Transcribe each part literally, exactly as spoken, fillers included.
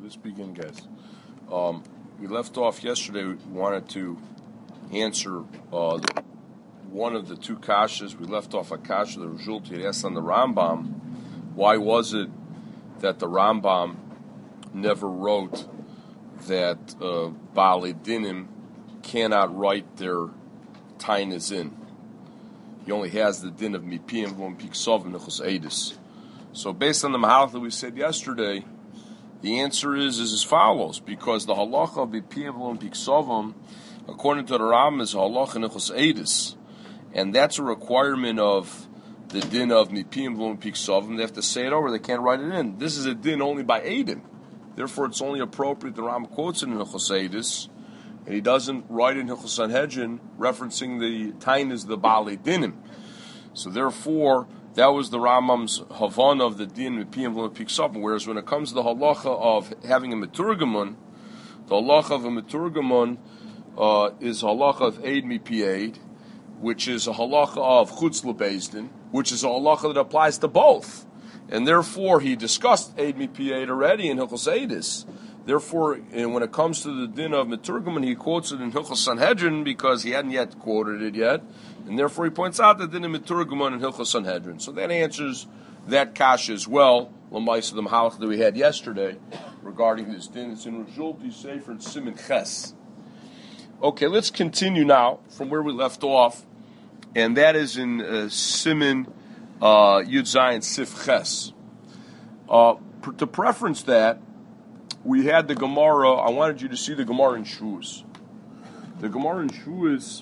let's begin, guys. Um, we left off yesterday. We wanted to answer uh, one of the two kashas. We left off a kasha that Rajul had asked on the Rambam. Why was it that the Rambam never wrote that uh, Baalei Dinim cannot write their tainas in? He only has the din of mipiyim v'om piksov nechus edis. So based on the mahalach that we said yesterday, the answer is, is as follows, because the halacha of mipiyim v'om piksovim, according to the Rambam, is halacha nechus edis, and that's a requirement of the din of mipiyim v'om piksovim. They have to say it over; they can't write it in. This is a din only by edim, therefore it's only appropriate. The Rambam quotes it in nechus edis, and he doesn't write in Hilchos Sanhedrin referencing the tainas of the Baalei Dinim. So therefore, that was the Rambam's Havana of the din mipiyim v'lo piksavim. Whereas when it comes to the halacha of having a meturgamun, the halacha of a meturgamun uh, is a halacha of eid mipi eid, which is a halacha of chutz lebezdin, which is a halacha that applies to both. And therefore, he discussed eid mipi eid already in Hilchos Eidis. Therefore, and when it comes to the din of Meturgaman, he quotes it in Hilchos Sanhedrin because he hadn't yet quoted it yet, and therefore he points out the din of Meturgaman in Hilchos Sanhedrin. So that answers that kasha as well, l'maisa the mahalach that we had yesterday regarding this din. It's in Rajulti Sefer and Siman Ches. Okay, let's continue now from where we left off, and that is in uh, Siman uh, Yud Zayin Sif Ches. Uh, to preference that, we had the Gemara. I wanted you to see the Gemara in Shus. The Gemara in Shus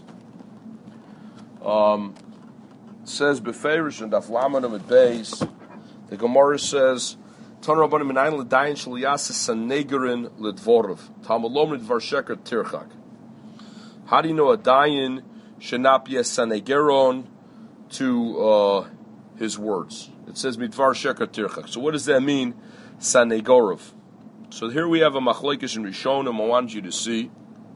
um, says beferish and aflamanam at base. The Gemara says Tan Rabbanim Minayin L'Dayin Shliyas Sanegerin L'Dvorov Tamalom L'Dvar Sheker Tirchak. How do you know a dayin should not be a sanegeron to uh, his words? It says Midvar Sheker Tirchak. So what does that mean, sanegorov? So here we have a machlekes in Rishonim I wanted you to see.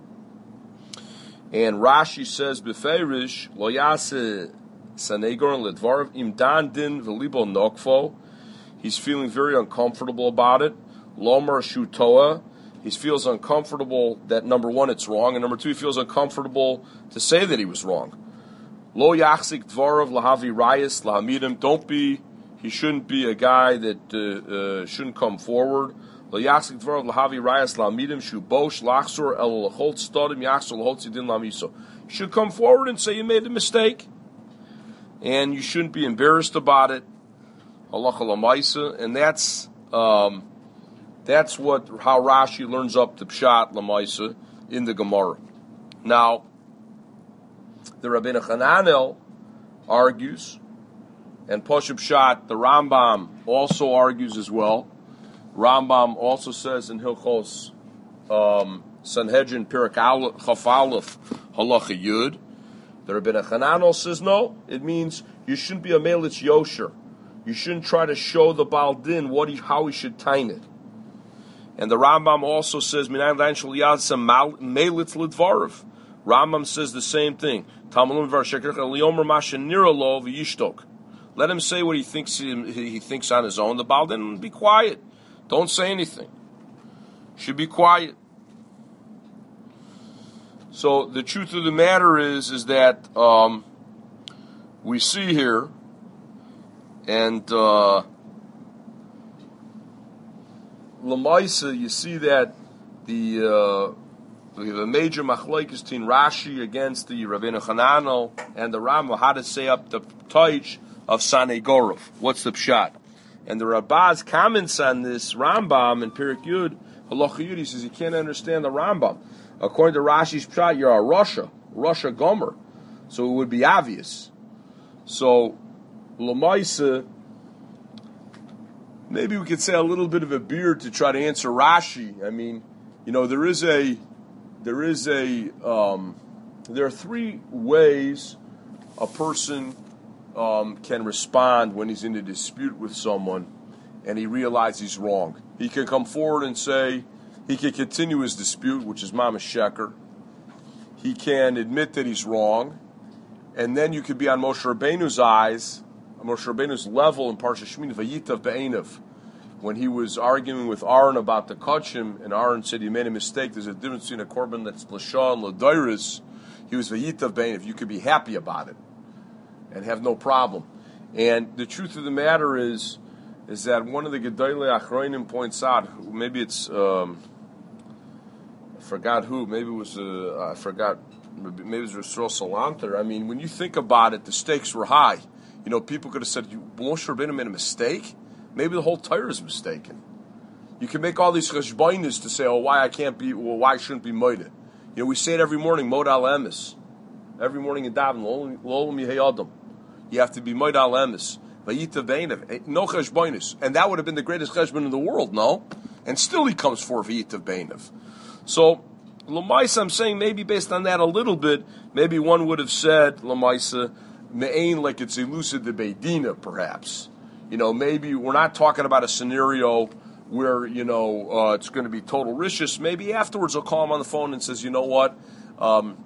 And Rashi says, Beferish, lo yase sanegoron ledvarav im dan din v'libo nokfo. He's feeling very uncomfortable about it. Lomar shutoa. He feels uncomfortable that, number one, it's wrong, and number two, he feels uncomfortable to say that he was wrong. Lo yachzik dvarav lahavi rayas lahamidim. Don't be, he shouldn't be a guy that uh, uh, shouldn't come forward. Should come forward and say you made a mistake, and you shouldn't be embarrassed about it. And that's um, that's what how Rashi learns up the pshat lamaisa in the Gemara. Now, the Rabbeinu Hananel argues, and Poshup Pshat, the Rambam also argues as well. Rambam also says in Hilchos um, Sanhedrin Perek Chaf Aleph Halacha Yud. The Rabbeinu Hananel says no. It means you shouldn't be a melitz yosher. You shouldn't try to show the Baal Din what he, how he should tain it. And the Rambam also says Minayin Dayin Shel Yaseh melitz lidvarav. Rambam says the same thing. Tamalum Var Sheker Liomer Masha Niralo v'Yishtok. Let him say what he thinks he, he thinks on his own. The Baal Din, be quiet. Don't say anything. Should be quiet. So the truth of the matter is, is that um, we see here, and uh, Lamaisa, you see that the uh, we have a major machlokes between Rashi against the Rabbeinu Hananel and the Rambam how to say up the taich of Sanegorov. What's the pshat? And the Rabaz comments on this Rambam in Perek Yud, Halacha Yud, he says you can't understand the Rambam. According to Rashi's Pshat, you're a Russia, Russia Gomer. So it would be obvious. So, Lamaisa, maybe we could say a little bit of a beard to try to answer Rashi. I mean, you know, there is a, there is a, um, there are three ways a person Um, can respond when he's in a dispute with someone and he realizes he's wrong. He can come forward and say, he can continue his dispute, which is mamash sheker. He can admit that he's wrong, and then you could be on Moshe Rabbeinu's eyes, on Moshe Rabbeinu's level in Parsha Shemini, Vayitav Be'enav. when he was arguing with Aaron about the kachim, and Aaron said he made a mistake. There's a difference between a korban that's l'shah and l'dairis. He was v'yitav bein. If you could be happy about it and have no problem. And the truth of the matter is, is that one of the Gedolei Achronim points out, maybe it's, um, I forgot who, maybe it was, uh, I forgot, maybe it was Yisrael Salanter. I mean, when you think about it, the stakes were high. You know, people could have said, Moshe Rabbeinu made a mistake. Maybe the whole Torah is mistaken. You can make all these cheshbonis to say, oh, why I can't be, well, why I shouldn't be moeded. You know, we say it every morning, mod al emes. Every morning in Daven, lo mihei adam. You have to be moed al emes. Vayita beinav. No cheshbonis. And that would have been the greatest cheshbon in the world, no? And still he comes for vayita beinav. So, Lamaisa, I'm saying maybe based on that a little bit, maybe one would have said, Lamaisa, me'ain, like it's elusive de beidina, perhaps. You know, maybe we're not talking about a scenario where, you know, uh, it's going to be total rishus. Maybe afterwards he'll call him on the phone and says, you know what, um,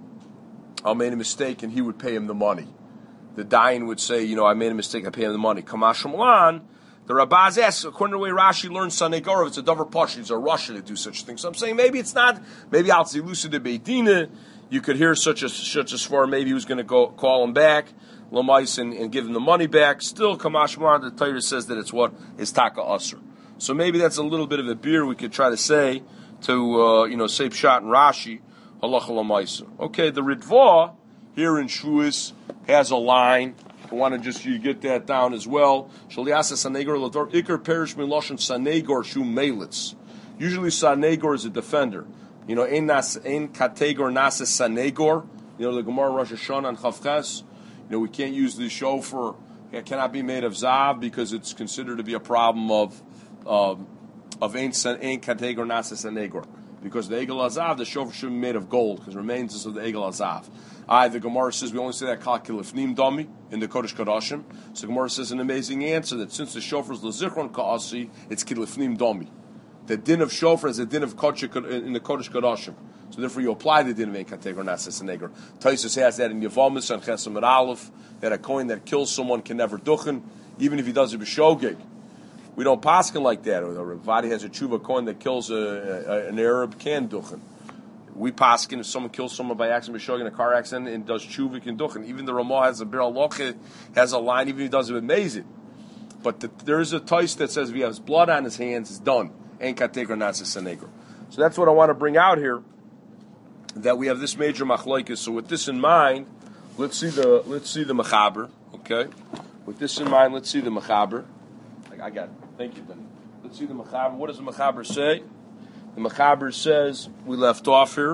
I made a mistake, and he would pay him the money. The dying would say, you know, I made a mistake, I pay him the money. Kamash Malan, the Rabaz asks, according to the way Rashi learns Sanei Gorov, it's a davar pashut, it's a Russia to do such a thing. So I'm saying maybe it's not, maybe al zilusa de beidina, you could hear such a such a svar, maybe he was going to go call him back, Lamais, and, and give him the money back. Still, Kamash Malan, the Torah says that it's what? Is taka usr. So maybe that's a little bit of a beer we could try to say to, uh, you know, say Pshat and Rashi, halacha lamaisa. Okay, the Ritva here in Shvuos has a line. I want to just you get that down as well. Shaliasa sanegor lador ikar perish miloshin sanegor shu melitz. Usually sanegor is a defender. You know, ein nas ein kategor nasa sanegor. You know the Gemara Rosh Hashanah and Chavches. You know we can't use the shofar. It cannot be made of zav because it's considered to be a problem of um, of ein ein kategor nasa sanegor. Because the Egel Azav, the shofar should be made of gold, because it remains of the Egel Azav. I, the Gemara says we only say that kalkilifnim dami in the Kodesh Kodashim. So the Gemara says an amazing answer that since the shofar is lezichron kaasi, it's kilifnim dami. The din of shofar is a din of kodesh in the Kodesh Kodashim. So therefefore you apply the din of ein kategor nasas and neger. Taisus has that in Yevamis and Chesam and Aleph, that a coin that kills someone can never duchen, even if he does it b'shogeg. We don't paskin like that. Or the Ravadi has a tshuva coin that kills a, a, an Arab can duchen. We paskin if someone kills someone by accident, b'shogeg in a car accident, and does tshuva can duchen. Even the Ramah has a bir aloche has a line, even if he does it with mezid. But the, there is a tais that says if he has blood on his hands, it's done. Ein kategor nasis sanegor. So that's what I want to bring out here. That we have this major machlokes. So with this in mind, let's see the let's see the mechaber. Okay, with this in mind, let's see the mechaber. I got it. Thank you, Benny. Let's see the mechaber. What does the mechaber say? The mechaber says we left off here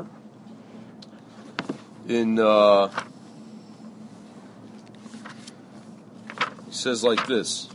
in. Uh, he says like this.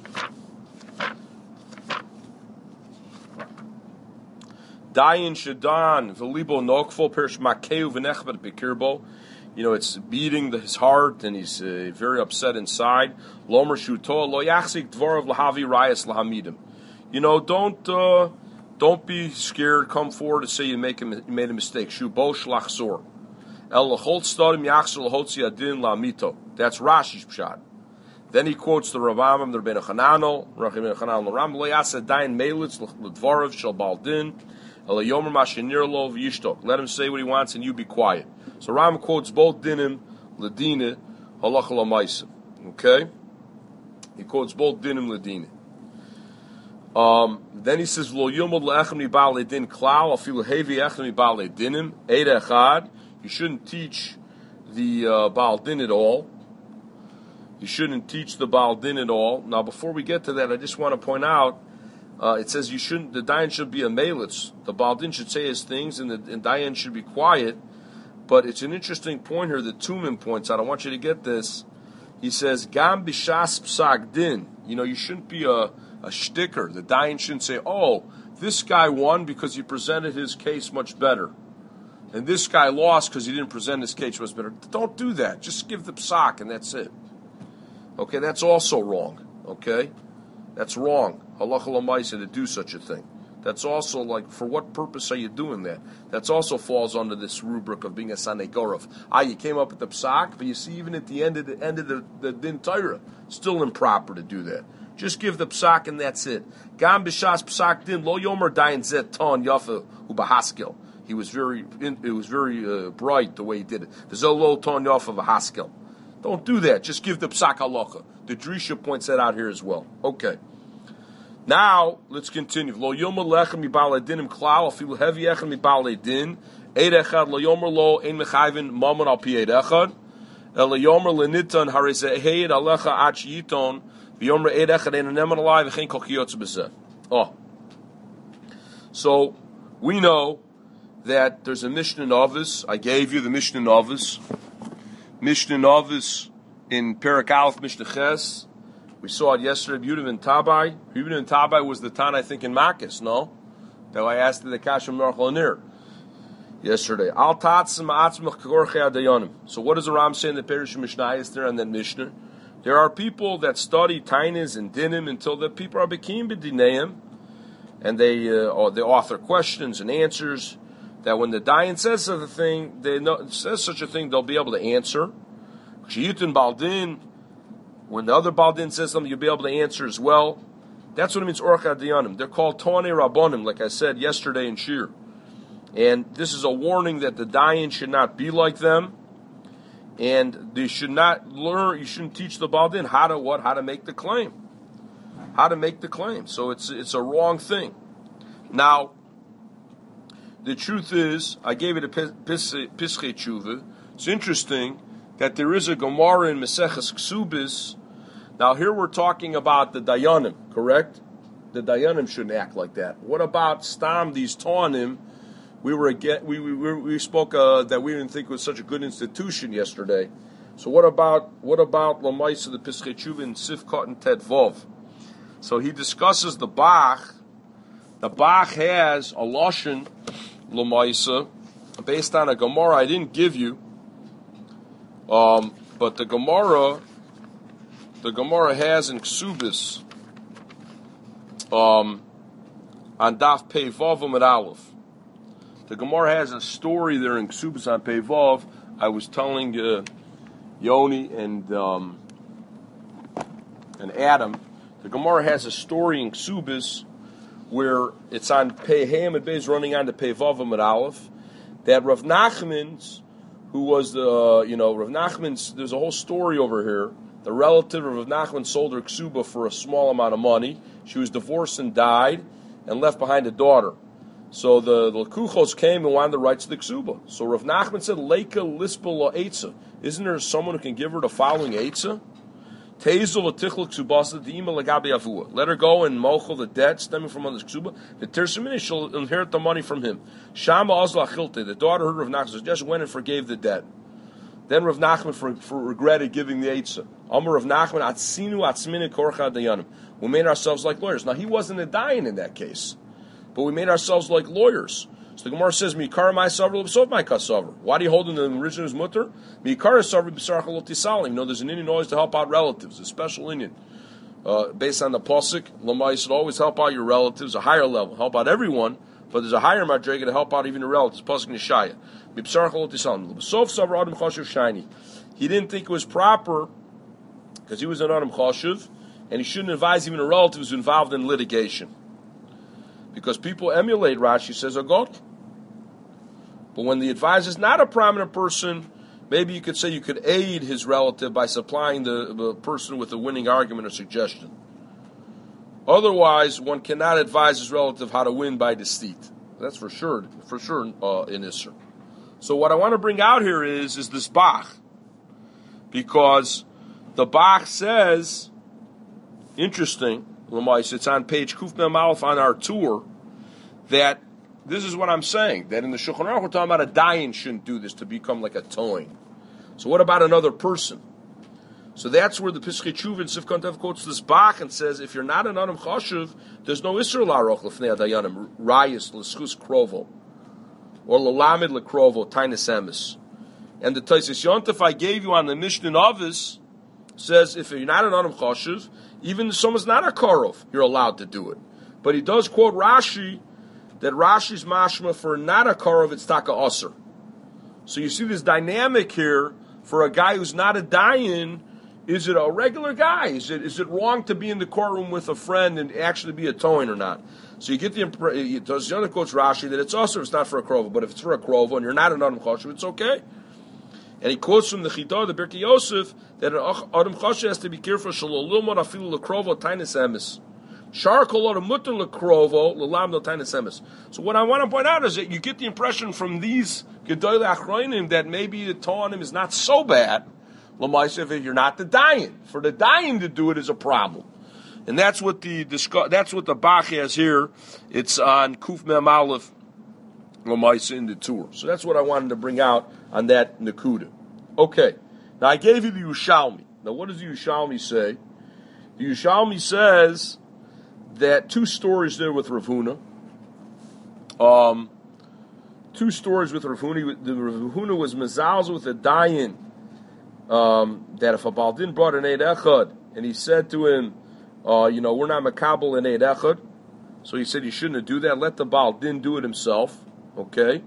Dayin shadan v'libo nokfo perish makeu v'nechvet bekirbo. You know, it's beating the, his heart, and he's uh, very upset inside. Lomer shuto lo yachzik dvorav lahavi rayas lahamidim. You know, don't uh, don't be scared. Come forward to say you make a, you made a mistake. Shu bo shlachzor el lachol stadim yachzor lahotzi adin lahamito. That's Rashi's pshat. Then he quotes the Rambam, the Rebbeinu Chananel, Rabbeinu Chananel, the Rambam lo yasa dayin melitz l'dvorav shel baldin el yomer mashenir lo v'yishtok. Let him say what he wants, and you be quiet. So Ram quotes both dinim, ladina, halacha lamaisa. Okay, he quotes both dinim, ladina. Um, then he says lo yomod le'echem mi ba'alei din klal afilu hevi echem mi ba'alei dinim eid echad. You shouldn't teach the uh, Baal din at all. You shouldn't teach the Baal din at all. Now, before we get to that, I just want to point out. Uh, it says you shouldn't. The dayan should be a melitz. The Baal din should say his things, and the and dayan should be quiet. But it's an interesting point here that Tumen points out. I want you to get this. He says, Gam b'shas psak din. You know, you shouldn't be a, a shticker. The dayan shouldn't say, oh, this guy won because he presented his case much better. And this guy lost because he didn't present his case much better. Don't do that. Just give the psak and that's it. Okay, that's also wrong. Okay? That's wrong. Halacha l'maisa to do such a thing. That's also like, for what purpose are you doing that? That's also falls under this rubric of being a sanegorov. Ah, you came up with the psak, but you see, even at the end of the end of the, the din Torah, still improper to do that. Just give the psak and that's it. Gam b'shas psak din lo yomer dayin zet ton yafa ubahaskel. He was very, it was very uh, bright the way he did it. There's a low ton yafa v'haskel. Don't do that. Just give the psak halacha. The Drisha points that out here as well. Okay. Now let's continue. Lo yomer lechem mibal edinim klal afilu heavy echem mibal edin eid echad lo yomer lo ein mechayvin mamon al pi eid echad el yomer lenitan harizeh heid alecha ach yiton v'yomer eid echad ein aneman alai v'chein kol kiyotz b'zeh. Oh, so we know that there's a Mishnah Novis. I gave you the Mishnah Novis. Mishnah Novis in Perak Aleph Mishnah Ches. We saw it yesterday. Yehuda ben Tabai. Yehuda ben Tabai was the Tan, I think, in Makis, no? That I asked the Kashim Norch Lanir yesterday. Al tatzim atzmach kagorchei adayonim. So what does the Ram say in the Perush Mishnayos there on that Mishnah? There are people that study Tainis and Dinim until the people are bekim b'dineim, and they uh, or they author questions and answers that when the Dayan says such a thing, they know, says such a thing, they'll be able to answer. Shiyutun Baldin, when the other Baldin says something, you'll be able to answer as well. That's what it means, Orcha Dayanim. They're called Tonei Rabbonim, like I said yesterday in Shir. And this is a warning that the Dayan should not be like them. And they should not learn, you shouldn't teach the Baldin how to what? How to make the claim. How to make the claim. So it's it's a wrong thing. Now, the truth is, I gave it a Pischei Tshuva. It's interesting that there is a Gemara in Maseches Ksubis. Now here we're talking about the Dayanim, correct? The Dayanim shouldn't act like that. What about Stam, these Taunim? We were again, we we we spoke uh, that we didn't think it was such a good institution yesterday. So what about what about Lamaisa the Pischei Tshuva in Sifkot and Tet Vov? So he discusses the Bach. The Bach has a lashon Lamaisa based on a Gemara I didn't give you. Um, but the Gemara, the Gemara has in Ksubis um, on Daf Pei Vav Amud Aleph. The Gemara has a story there in Ksubis on Pei Vav. I was telling uh, Yoni and um, and Adam. The Gemara has a story in Ksubis where it's on Pei Ham and Beis running on to Pei Vav Amud Aleph that Rav Nachman's, who was the, uh, you know, Rav Nachman's, there's a whole story over here. The relative of Rav Nachman sold her ksuba for a small amount of money. She was divorced and died and left behind a daughter. So the, the Lekuchos came and wanted the rights to the ksuba. So Rav Nachman said, Leika lispel la eitza. Isn't there someone who can give her the following eitza? Tezel l'tichl ksubasa d'ima l'gabi avua. Let her go and mochel the debt stemming from on this ksuba. The tirsamini shall inherit the money from him. Shama ozla chilte. The daughter heard Rav Nachman just went and forgave the debt. Then Rav Nachman for, for regretted giving the eitzah. Amar Rav Nachman atzinu atzmini korcha dayanim. We made ourselves like lawyers. Now he wasn't a dayan in that case, but we made ourselves like lawyers. So the Gemara says, "Mikara my saver l'bsov my kasaver." Why do you hold in the original's mutter? Mikara saver b'sarach lotisalim. You know, there's an Indian always to help out relatives, a special Indian. Uh, based on the pasuk, Lamai should always help out your relatives, a higher level, help out everyone, but there's a higher madrega to help out even your relatives. Pasuk Nishaya. B'sarach lotisalim. L'bsov saver adam chashuv shiny. He didn't think it was proper because he was an adam chashuv, and he shouldn't advise even a relative who's involved in litigation. Because people emulate, Rashi says, a god. But when the advisor is not a prominent person, maybe you could say you could aid his relative by supplying the, the person with a winning argument or suggestion. Otherwise, one cannot advise his relative how to win by deceit. That's for sure, for sure uh, in Isser. So what I want to bring out here is, is this Bach. Because the Bach says, interesting, it's on page Kuf Mem Aleph on our tour, that this is what I'm saying, that in the Shulchan Aruch we're talking about a dayan shouldn't do this to become like a toin. So what about another person? So that's where the Pischei Tshuva in Sifkot Tev quotes this Bach and says, if you're not an Adam Chashuv, there's no Isser La'aroch L'fnei Dayanim, Rayis, L'schus Krovo, or L'lamed L'krovo, Tainus Emes. And the Taisis Yontif I gave you on the Mishnah Novis says, if you're not an Adam Chashuv, even if someone's not a Karov, you're allowed to do it. But he does quote Rashi, that Rashi's mashma for not a Karov, it's taka Aser. So you see this dynamic here, for a guy who's not a dayan, is it a regular guy? Is it is it wrong to be in the courtroom with a friend and actually be a towing or not? So you get the impression, the other quotes Rashi, that it's also if it's not for a krova, but if it's for a krova and you're not an Adam Choshev, it's okay. And he quotes from the Chitah, the Birkei Yosef, that an Adam Choshev has to be careful, Shalolumon afilu l'krova tainis emes. Shar kol adam mutter l'krovo l'lam no tainis emes. So what I want to point out is that you get the impression from these Gedolei Achronim that maybe the Torah on him is not so bad, l'maisef, if you're not the dayan. For the dayan to do it is a problem. And that's what the that's what the Bach has here. It's on Kuf Mem Aleph l'maisef in the tour. So that's what I wanted to bring out on that Nakuda. Okay. Now I gave you the Yushalmi. Now what does the Yushalmi say? The Yushalmi says that two stories there with Rav Huna. Um, two stories with Rav Huna. The Rav Huna was mezalzel with a dayan um, that if a baldin brought an eid echad and he said to him, uh, you know, we're not makabel an eid echad, so he said you shouldn't do that. Let the baldin do it himself. Okay.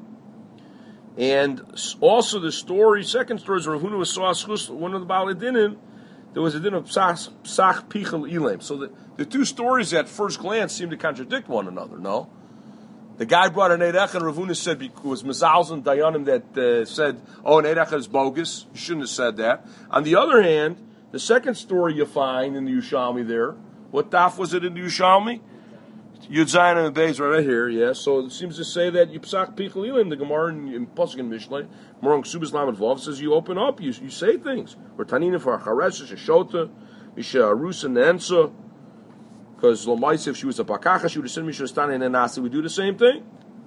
And also the story, second story is Rav Huna was saw one of the baladinim. There was a din of psach pichel ilim. So the, the two stories at first glance seem to contradict one another. No, the guy brought an eid echad. Rav Huna said because Mazalz and Dayanim that uh, said, "Oh, an eid echad is bogus. You shouldn't have said that." On the other hand, the second story you find in the Yushalmi there. What daf was it in the Yushalmi? Yud Zayin and Beis right here, yeah. So it seems to say that you psach pichel ilim. The Gemara in, in Pasuk and Mishlei, Gemara in Ksubas Lamed Vav says you open up, you you say things. Or tanina for charesh sheshota, misha arusa nensa. Because Lomaisa, if she was a bakacha, she would have said misha stana and nasi. We do the same thing.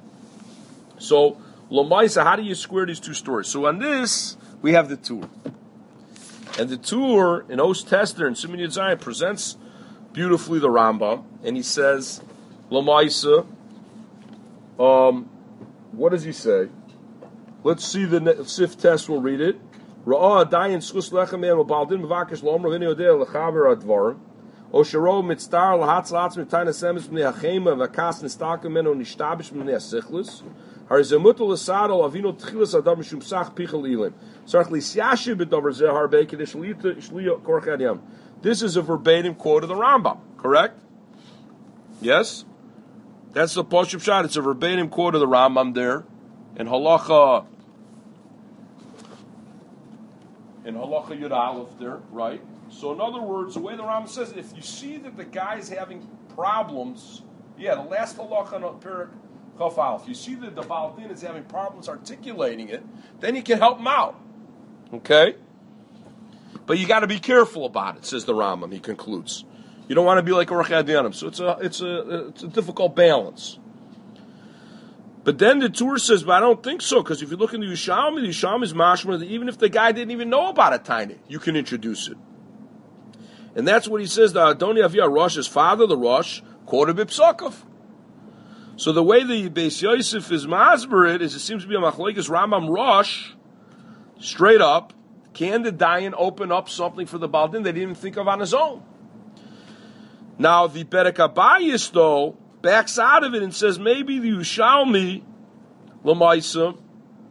So Lomaisa, how do you square these two stories? So on this we have the tour, and the tour in Os Tester and Siman Yud Zayin presents beautifully the Rambam, and he says. Lamaisa, um, what does he say? Let's see the Sif test. We'll read it. Ra'ah dayin schus lechem man baldin mevakesh lomra v'ni odeh lechaver advarim. Oshero mitztar lahatz latz mitayna semes b'nei hachema v'akas nistalka meno nishtabish b'nei asichlis. Harizemutul l'sadol avino tchilas adam mishum sach pichel ilim. Sarach lisyashib b'dover zeh harbe kedish shliya korach adiyam. This is a verbatim quote of the Rambam, correct? Yes? That's the Poshup shot. It's a verbatim quote of the Rambam there. In Halacha, in Halacha Yud Aleph there, right? So in other words, the way the Rambam says, if you see that the guy's having problems, yeah, the last Halacha on Perik Chaf Aleph, you see that the Baal Din is having problems articulating it, then you can help him out. Okay? But you got to be careful about it, says the Rambam, he concludes. You don't want to be like a Orchei Adiyanim. So it's a it's a it's a difficult balance. But then the Tur says, but I don't think so, because if you look in the Yushalmi, the Yushalmi is mashma that even if the guy didn't even know about a tiny, you can introduce it. And that's what he says. The Adoni Aviyah Rosh's father, the Rosh, quoted Bipsakov. So the way the Beis Yosef is masber it is it seems to be a machlekes Rambam Rosh, straight up. Can the Dayan open up something for the Baldin they didn't even think of on his own? Now, the Perek Abayis, though, backs out of it and says maybe the Yushalmi, Lamaisa,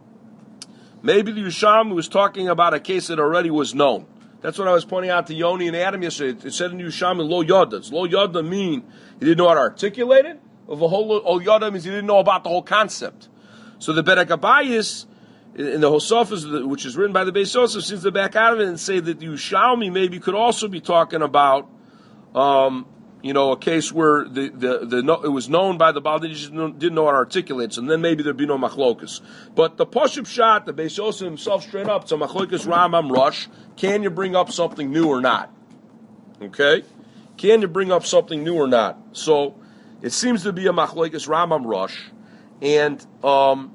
maybe the Yushalmi was talking about a case that already was known. That's what I was pointing out to Yoni and Adam yesterday. It said in Yushalmi, Lo Yoda. Does Lo Yoda mean he didn't know how to articulate it? Or the whole Lo Yoda means he didn't know about the whole concept. So the Perek Abayis, in the Hosafas, which is written by the Beis Yosef, seems to back out of it and say that the Yushalmi maybe could also be talking about um, you know, a case where the, the, the no, it was known by the Baal, they just didn't know how to articulate, so then maybe there'd be no machlokas. But the Poshup shot, the Beis Yosef himself straight up, it's a machlokas Rambam Rush. Can you bring up something new or not? Okay? Can you bring up something new or not? So, it seems to be a machlokas Rambam Rush, and um,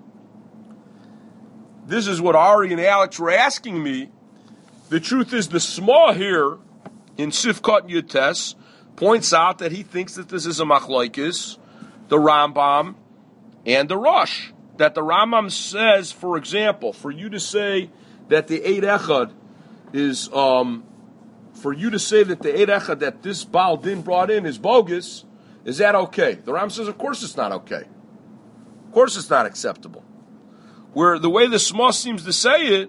this is what Ari and Alex were asking me. The truth is, the Smah here, in Sifkat Yutes, points out that he thinks that this is a machlokes, the Rambam and the Rosh. That the Rambam says, for example, for you to say that the Eid Echad is, um, for you to say that the Eid Echad that this Baal Din brought in is bogus, is that okay? The Rambam says, of course it's not okay. Of course it's not acceptable. Where the way the Smah seems to say it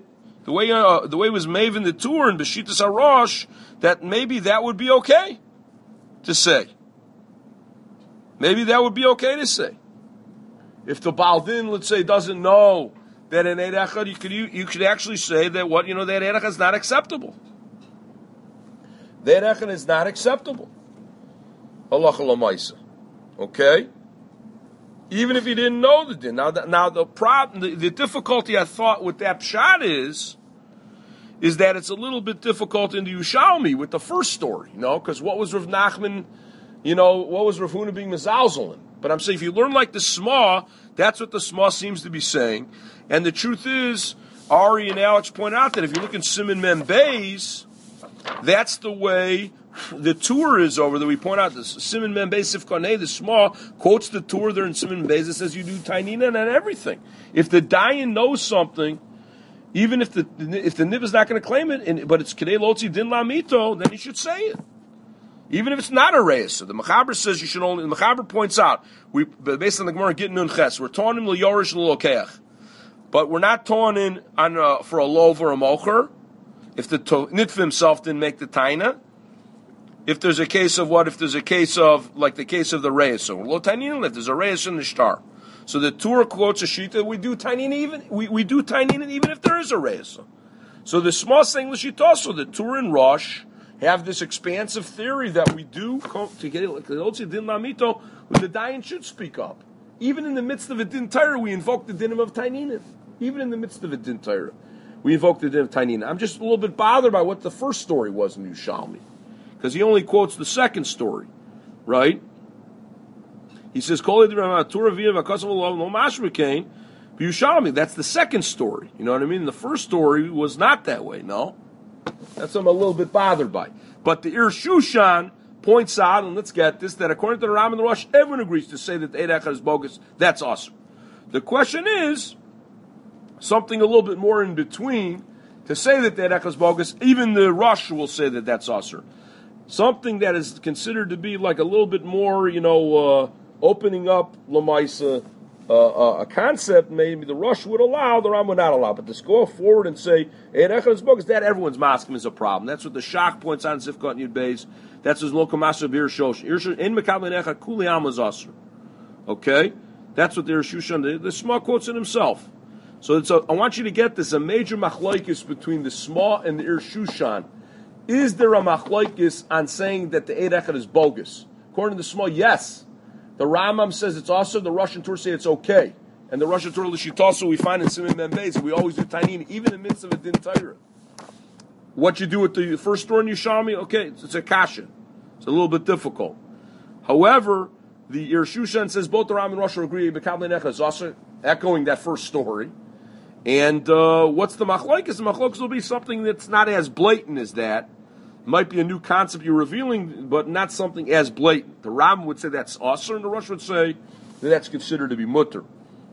the way uh, the way it was Maven the Tur and Beshitas Harosh, that maybe that would be okay to say. Maybe that would be okay to say. If the Baldin, let's say, doesn't know that an Eid Echad, you could you, you could actually say that what you know that Eid Echad is not acceptable. That Eid Echad is not acceptable. Halacha l'maisa. Okay. Even if you didn't know the din. Now, the, now the problem, the, the difficulty I thought with that pshat is, is that it's a little bit difficult in the Yerushalmi with the first story, you know, because what was Rav Nachman, you know, what was Rav Huna being mezalzel in? But I'm saying if you learn like the Sma, that's what the Sma seems to be saying. And the truth is, Ari and Alex point out that if you look in Siman Mem Beis, that's the way the Tur is over there. We point out this Siman Mem Beis Sifkaneh, the Sma, quotes the Tur there in Siman Beis. It says you do Tainina and everything. If the Dayan knows something, even if the if the Nib is not going to claim it, and, but it's Kedei Lotzi Din Lamito, then you should say it. Even if it's not a reis. So the Mechaber says you should only, the Mechaber points out, we based on the Gemara Gittin Nun Ches, we're taught him l'yorish l'lokeach. But we're not taught in on uh, for a lov or a mocher. If the to, Nitfa himself didn't make the taina. If there's a case of what? If there's a case of, like the case of the reis. So lo tainin, if there's a reis in the shtar. So the Torah quotes a shita, we do tainin even, we, we do tainin even if there is a reis. So the small thing l'shita, so the Torah and Rosh have this expansive theory that we do to get it, din lamito, when the Dayan should speak up. Even in the midst of a din Torah, we invoke the din of Tainina. Even in the midst of a din Torah, we invoke the din of Tainina. I'm just a little bit bothered by what the first story was in Yerushalmi, because he only quotes the second story, right? He says, Yerushalmi, that's the second story. You know what I mean? The first story was not that way, no? That's what I'm a little bit bothered by. But the Ir Shushan points out, and let's get this, that according to the Ram and the Rosh, everyone agrees to say that the Eid Echad is bogus. That's awesome. The question is, something a little bit more in between, to say that the Eid Echad is bogus, even the Rosh will say that that's awesome. Something that is considered to be like a little bit more, you know, uh, opening up Lamaisa, Uh, uh, a concept maybe the Rosh would allow, the Ram would not allow. But to go forward and say, Eid Echad is bogus, that everyone's maskim is a problem. That's what the Shach points out in Sifkat Yud Beis. That's his local master of Ir Shosh. In Mekabel Echad, Kuli Am is Asr. Okay? That's what the Ir Shushan, the, the Sma quotes it himself. So it's a, I want you to get this, a major machlaikis between the Sma and the Ir Shushan. Is there a machlaikis on saying that the Eid Echad is bogus? According to the Sma, yes. The Rambam says it's also, the Russian Torah say it's okay. And the Russian Torah L'shitasa we find in Siman Mem Beis, we always do Tainin, even in the midst of a Din Torah. What you do with the first story in Yerushalmi, okay, it's, it's a kasha. It's a little bit difficult. However, the Ir Shushan says both the Ram and Rosh agree, echoing that first story. And uh, what's the machlokes? The machlokes will be something that's not as blatant as that. Might be a new concept you're revealing, but not something as blatant. The Ram would say that's asr, and the Rosh would say that that's considered to be mutter.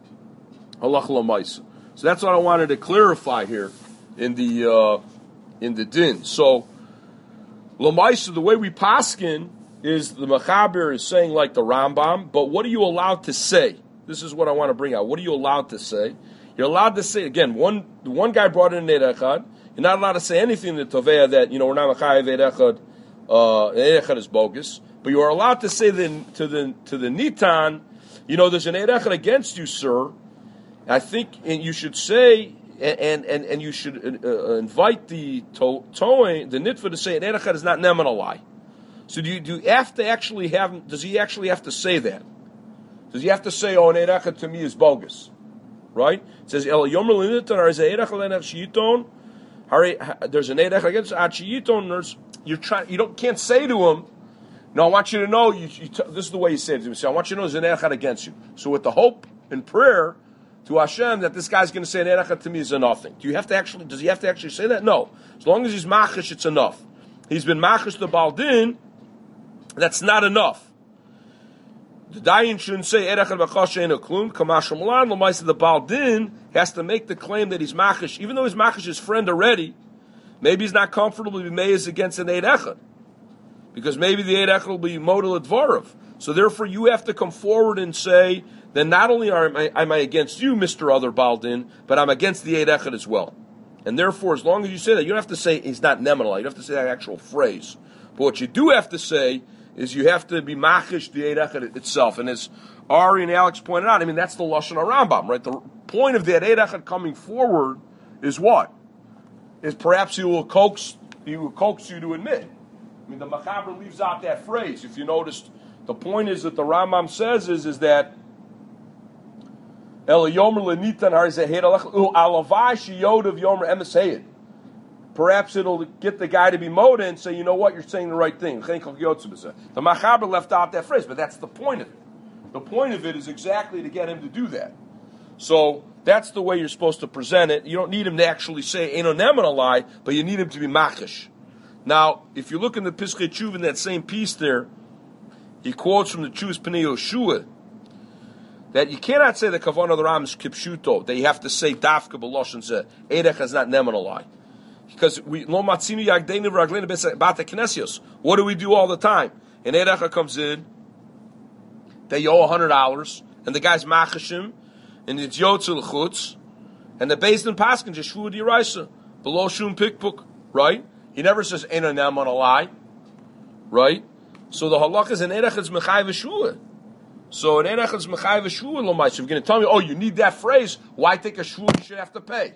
Halach l'maisa. So that's what I wanted to clarify here in the uh, in the din. So l'maisa, the way we paskin is the Mechaber is saying like the Rambam, but what are you allowed to say? This is what I want to bring out. What are you allowed to say? You're allowed to say again. One the one guy brought in an Eid Echad. You're not allowed to say anything in the Tovea that, you know, we're not Machayev Eid Echad, uh, Eid Echad is bogus. But you are allowed to say the, to the to the Nitan, you know, there's an Eid Echad against you, sir. I think and you should say, and and, and you should uh, invite the Toeing, the Nitva to say an Eid Echad is not Nemanalai. So do you, do you have to actually have, does he actually have to say that? Does he have to say, oh, an Eid Echad to me is bogus? Right? It says, El Yomer L'Nitan, or is Eid Echad L'Nech Shiyiton? There's an Eid Echad against Achiyiton. You're trying. You don't can't say to him, "No, I want you to know." You, you t- this is the way you say it to him. Say, "I want you to know there's an Eid Echad against you." So with the hope and prayer to Hashem that this guy's going to say an Eid Echad to me is a nothing. Do you have to actually? Does he have to actually say that? No. As long as he's machish, it's enough. He's been machish the Baldin. That's not enough. The Dayan shouldn't say Eid Echad b'chasha eno klum. Kamash Malan l'maisa the Baldin has to make the claim that he's machish, even though he's machish his friend already. Maybe he's not comfortable to be meiz against an Eid Echad, because maybe the Eid Echad will be modal advarav. So therefore, you have to come forward and say, then not only am I, am I against you, Mister Other Baldin, but I'm against the Eid Echad as well. And therefore, as long as you say that, you don't have to say he's not nemanalai. You don't have to say that actual phrase. But what you do have to say is you have to be machish the Eid Echad itself. And as Ari and Alex pointed out, I mean, that's the Lashon HaRambam, right? The point of that Eid Echad coming forward is what? Is perhaps he will coax, he will coax you to admit. I mean, the Machaber leaves out that phrase. If you noticed, the point is that the Rambam says is, is that perhaps it'll get the guy to be moda and say, you know what, you're saying the right thing. The Machaber left out that phrase, but that's the point of it. The point of it is exactly to get him to do that. So that's the way you're supposed to present it. You don't need him to actually say Eino Nemanalai, but you need him to be machish. Now, if you look in the Piskei Tshuva in that same piece there, he quotes from the Chuvas Pnei Yoshua that you cannot say the Kavanah of the Ram is kipshuto, that you have to say dafka b'loshen zeh. Eid Echad is not nemanalai. Because we lo matzinu yagdeinu v'ragleinu b'ate knesios. What do we do all the time? And Eid Echad comes in, they owe one hundred dollars, and the guy's machashim, and it's yotzel l'chutz, and the Beis Din paskin just shvu d'iraisa, below shum pikpuk, right? He never says Eino nemanalai, right? So the halakha is an Eid Echad is mechai v'shua. So an Eid Echad is mechai v'shua l'mais. If you're going to tell me, oh, you need that phrase, why take a shvu you should have to pay?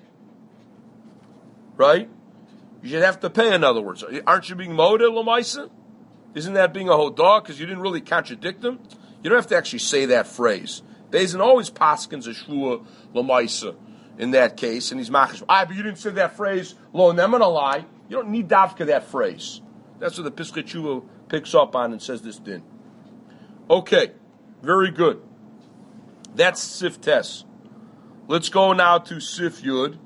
Right? You should have to pay, in other words. Aren't you being modeh l'maisa? Isn't that being a hodah? Because you didn't really contradict them? You don't have to actually say that phrase. Beis Din always paskins a shvua l'maisa in that case, and he's machish. Ah, but you didn't say that phrase, lo nemanalai. You don't need dafka that phrase. That's what the Piskei Tshuva picks up on and says this din. Okay, very good. That's Sif Tes. Let's go now to Sif Yud.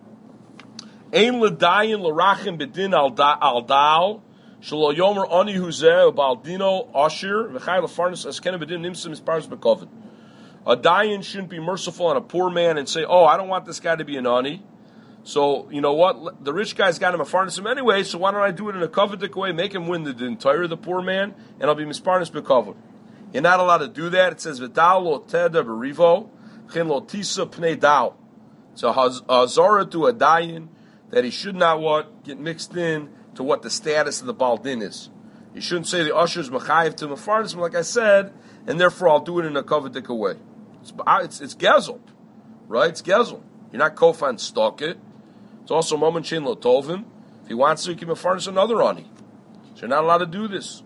Ein l'dayin l'rachim bedin al dal shelo yomer ani huzeh ubaldino ashir v'chay lefarnas askena bedin nimsim isparis bekoven. A dayan shouldn't be merciful on a poor man and say, oh, I don't want this guy to be an ani. So, you know what? The rich guy's got him a farnasim anyway, so why don't I do it in a covetic way, make him win the entire the poor man, and I'll be misparnas bekoven. You're not allowed to do that. It says, v'dal lo teda berivo, chen lo tisa pnei dal. It's a hazara to a dayan that he should not what get mixed in to what the status of the baldin is. You shouldn't say the usher's mechayiv to mefarnasim, like I said, and therefore I'll do it in a covetic way. It's, it's, it's gezel, right? It's gezel. You're not kofan stalk it. It's also moment shein lo tovim. If he wants to, he can mefarnas another ani. So you're not allowed to do this.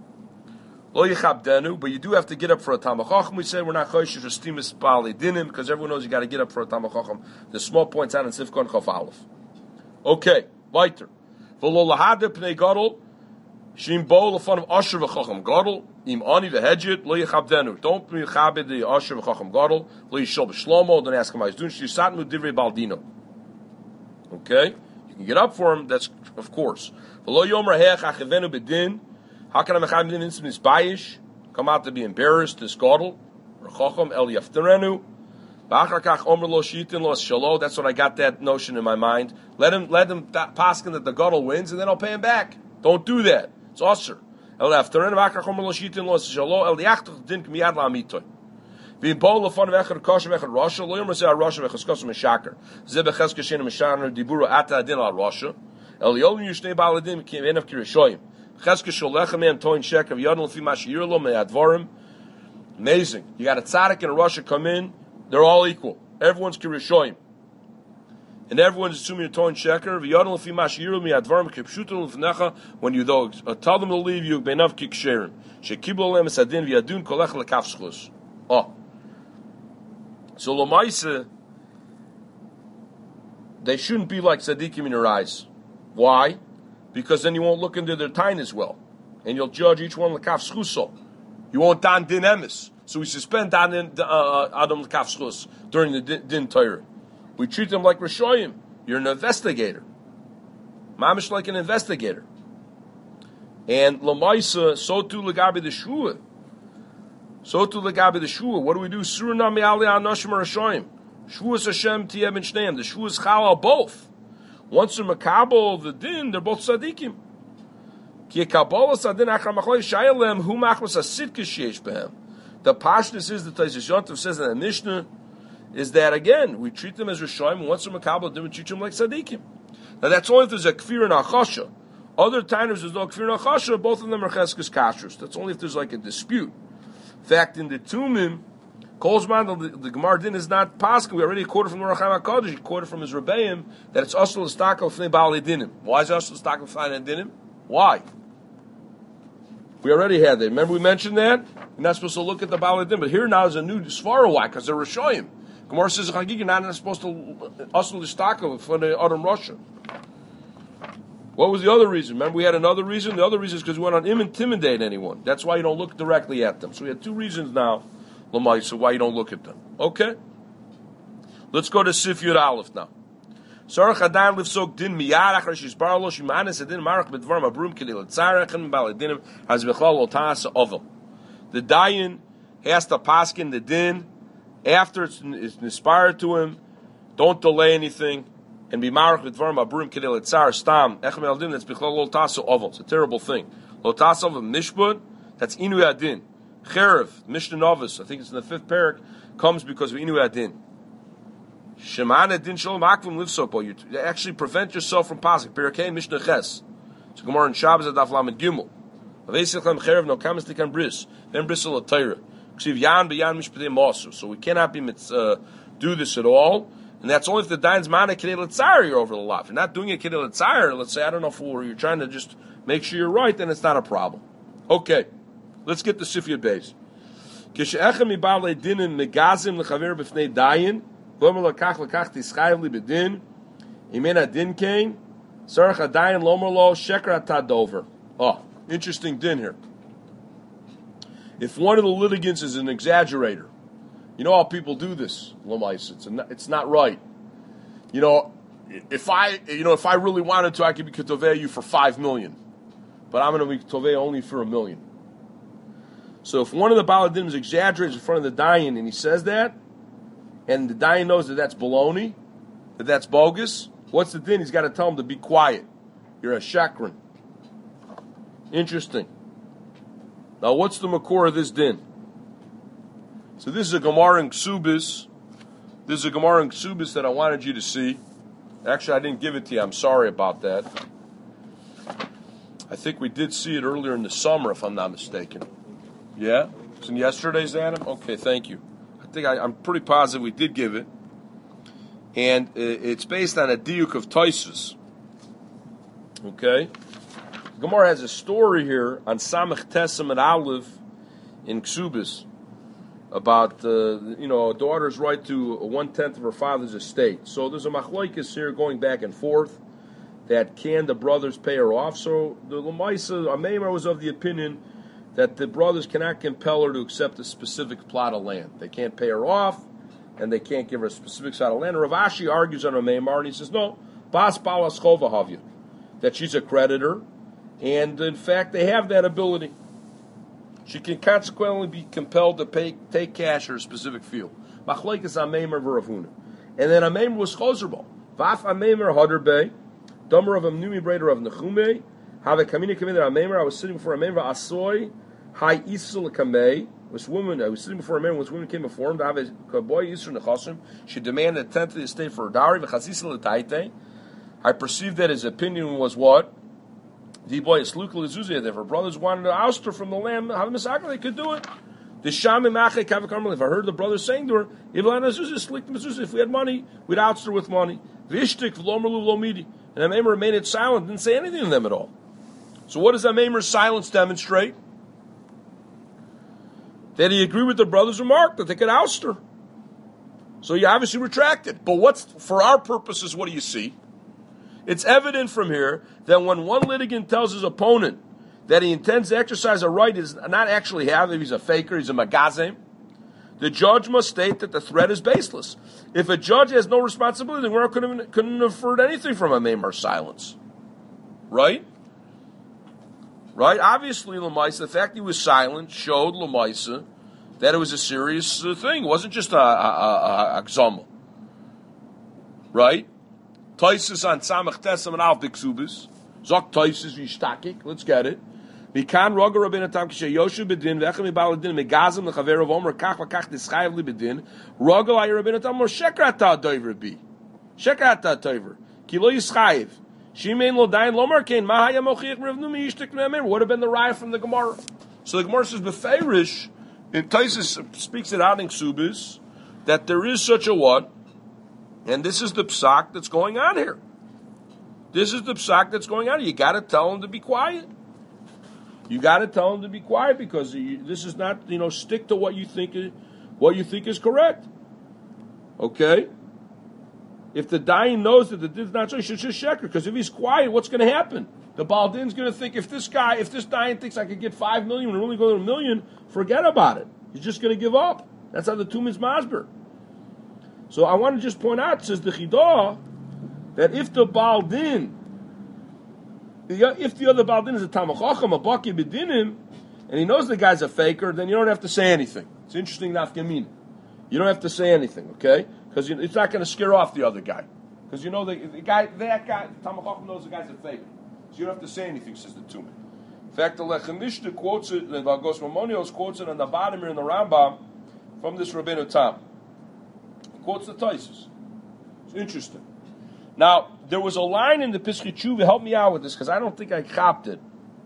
Lo yichabdenu, but you do have to get up for a Talmid Chacham. We said we're not choishish for stimus bali dinim because everyone knows you got to get up for a Talmid Chacham. The small points out in Sifkon Chaf Aleph. Okay, weiter. V'lo lahade pnei gadol shim bo lefan of asher v'chacham gadol im ani v'hedjit lo yichabdenu. Don't be chabed the asher v'chacham gadol lo yishol b'shlomo. Don't ask him how he's doing. Shisatnu divrei baldino. Okay, you can get up for him. That's of course. V'lo yomer heach achevenu bedin. How can I mechayim din instant misbayish? Come out to be embarrassed. This gadol v'chacham el yafterenu. That's what I got that notion in my mind. Let him let him paskin that the gadol wins, and then I'll pay him back. Don't do that. It's usher. El afterin v'achar chomer lo shitin lo shalo el yachtach din k'miyad la'amitoy. V'im bo lefon v'echad kosher v'echad rasha lo yomer zeh rasha v'echad kosher m'shaker zeh b'ches kashen m'shaner diburu ata adin al rasha el yolim yushnei ba'aladim kim enav kirishoyim b'ches kasholechem man toin sheker v'yadon lefi mashir lo me'advarim. Amazing. You got a tzaddik and a rasha come in. They're all equal. Everyone's kirishoyim. And everyone's assuming a toin sheker. V'yadon lefi mashiru mi'advarim kipshutu l'fnecha. When you though uh, tell them to leave you, beinav kiksherim. Shekiblo lem esadin v'yadun kolech lekaf schus. Oh. So l'maisa, they shouldn't be like tzaddikim in your eyes. Why? Because then you won't look into their tain as well. And you'll judge each one lekaf schuso. You won't dan din emes. So we suspend Adam L'Kaf Schus during the Din Torah. We treat them like Rishoyim. You're an investigator. Mamish like an investigator. And Lamaisa, so too L'Gabi the Shua. So too L'Gabi the Shua. What do we do? Surah Mi Ali Anoshim Rishoyim. Shua Hashem Tiyeh Ben Shneim. The Shua is Chalal both. Once they're Makabal the Din, they're both Tzadikim. Ki Kabbalah Sadin Achar Machloi Shayalem Hu Machmas Asid Kishyesh Behem. The Pashtus is the Taisus Yontav says in the Mishnah, is that, again, we treat them as Rishoyim, and once they're Makabel, then we treat them like Tzadikim. Now, that's only if there's a Kfir and a Chasha. Other times there's no Kfir and a Chasha, both of them are Cheskes Kashrus. That's only if there's like a dispute. In fact, in the Tumim, Kolzman, the, the Gemara din is not Pascha. We already quoted from the Racham HaKadosh, he quoted from his Rebbeim, that it's Asl L'Stakel Fnei Baalei Dinim. Why is it Asl L'Stakel Fnei Dinim? Why? We already had that. Remember we mentioned that? You're not supposed to look at the Baalei Dinim, but here now is a new Svara. Why? Because they're Rishoyim. Gemara says, you're not supposed to Asl L'Stakel for the Adam Russia. What was the other reason? Remember we had another reason? The other reason is because we want to intimidate anyone. That's why you don't look directly at them. So we had two reasons now. So why you don't look at them? Okay. Let's go to Sif Yud Aleph now. Sarach Adan Lifsok Din Miyad Achar Shizbar Lo Shimanis Adin Marach B'Dvar Mabrum Kedil Tzarachin Baladinim Has Bechal Otasa Ovel. The Dayan has to paskin the din after it's, it's inspired to him. Don't delay anything and be Marach B'Dvar Mabrum Kedil Tzar Stam Echem El Din. That's Bechal Otasa Ovel. It's a terrible thing. Otasa Ovel Mishbud. That's Inu Adin. Cherev, Mishnah Novis, I think it's in the fifth parak, comes because of Inu Adin. Shemana Din Shalom Akvim Livsopo. You actually prevent yourself from passing. Parakei Mishnah Ches. So Gemara in Shabbos Adaf Lamed Gimel. Avesichem Cherev no kamas tikan bris. Then brisel a Torah. Ksiv Yan beyan Mishpatei Mosu. So we cannot be uh, do this at all. And that's only if the Dain's Mana Kedei L'Tzar you're over the lot. If you're not doing it Kedei L'Tzar, let's say, I don't know, for you're trying to just make sure you're right, then it's not a problem. Okay. Let's get the Sifyat Beis. Kish'echem mibalei dinin megazim lechaver b'fnei dayin, lomer lakach lakach tischayev li b'din, imen adin kain, sarach adayin lomer lo sheker atadover. Oh, interesting din here. If one of the litigants is an exaggerator, you know how people do this, Lamais. It's a, it's not right. You know, if I you know if I really wanted to, I could be ketovei you for five million, but I'm going to be ketovei only for a million. So if one of the Baladims exaggerates in front of the Dayan and he says that, and the Dayan knows that that's baloney, that that's bogus, what's the din? He's got to tell him to be quiet. You're a shakran. Interesting. Now what's the makor of this din? So this is a Gemara in Ksubis. This is a Gemara in Ksubis that I wanted you to see. Actually, I didn't give it to you. I'm sorry about that. I think we did see it earlier in the summer, if I'm not mistaken. Yeah? It's in yesterday's Adam? Okay, thank you. I think I, I'm pretty positive we did give it. And it's based on a diuk of Tosfos. Okay? Gemara has a story here on Samech Tesem and Aleph in Ksubis about, uh, you know, a daughter's right to one-tenth of her father's estate. So there's a machlokes here going back and forth that can the brothers pay her off. So the Lamaisa, Amemar was of the opinion that the brothers cannot compel her to accept a specific plot of land. They can't pay her off, and they can't give her a specific plot of land. Rav Ashi argues on Amemar, and he says, no, Bas Balas Chova Havya, that she's a creditor, and in fact, they have that ability. She can consequently be compelled to pay, take cash or a specific field. Machlekes Amemar v'Ravuna. And then Amemar was Chozerbo. Vaf Amemar Hader Dummer of Amnumi Breder of Nechume, have a kamina kamina Amemar. I was sitting before Amemar Asoy, Hai Isul Kamei. This woman, I was sitting before Amemar. This woman came before him to have a boy Yisur Nechasim. She demanded a tenth of the estate for her dowry. V'chasisa l'taite. I perceived that his opinion was what? The boy is Luke Lezuzia. If her brothers wanted to oust her from the land, have a misakah, they could do it. The Shami Mache Kavakarmal. If I heard the brothers saying to her, if we had money, we'd oust her with money. Vishtik v'lomerlu v'lomidi. And Amemar remained silent, didn't say anything to them at all. So what does Amemar's silence demonstrate? That he agreed with the brothers' remark that they could oust her. So he obviously retracted. But what's for our purposes, what do you see? It's evident from here that when one litigant tells his opponent that he intends to exercise a right he does not actually have, if he's a faker, he's a magazim, the judge must state that the threat is baseless. If a judge has no responsibility, then we couldn't, couldn't have heard anything from Amemar's silence. Right? Right? Obviously, Lamaisa, the fact he was silent showed Lamaisa that it was a serious uh, thing. It wasn't just a, a, a, a gzama. Right? Taisus on Samach Tesam and Al Biksubis. Zok Taisus Yishtakik. Let's get it. Mikan roga Rabbeinu Tam kishe Yoshu bedin v'echem mibaladin megazim lechaver of Omer kach v'kach dischayev li bedin roga la Rabbeinu Tam mor shekrata doiver bi shekrata doiver ki lo yischayev shimein lo dayin lomar kein mahaya mochiach mevnu mi yishtik me'amer would have been the raya from the Gemara. So the Gemara says befeirish in Taisus speaks it out in Ksubis that there is such a what, and this is the psak that's going on here. This is the psak that's going on. You got to tell him to be quiet. You got to tell him to be quiet because you, this is not, you know, stick to what you think is, what you think is correct. Okay? If the dying knows that the din's not so, he should just sheker. Because if he's quiet, what's going to happen? The Baldin's going to think, if this guy, if this dying thinks I could get five million and only go to a million, forget about it. He's just going to give up. That's how the tomb is masber. So I want to just point out, says the Chidah, that if the Baldin, if the other Baldin is a Talmid Chacham, a Baki B'dinim, and he knows the guy's a faker, then you don't have to say anything. It's interesting, nafkamin. You don't have to say anything, okay? Because it's not going to scare off the other guy. Because you know the, the guy, that guy, Talmid Chacham knows the guy's a faker. So you don't have to say anything, says the Tumah. In fact, the Lechem Mishnah quotes it, the Valgos Maimonios quotes it on the bottom here in the Rambam from this Rabbeinu Tam. He quotes the Taisus. It's interesting. Now, there was a line in the Pischei Tshuva, help me out with this, because I don't think I copped it.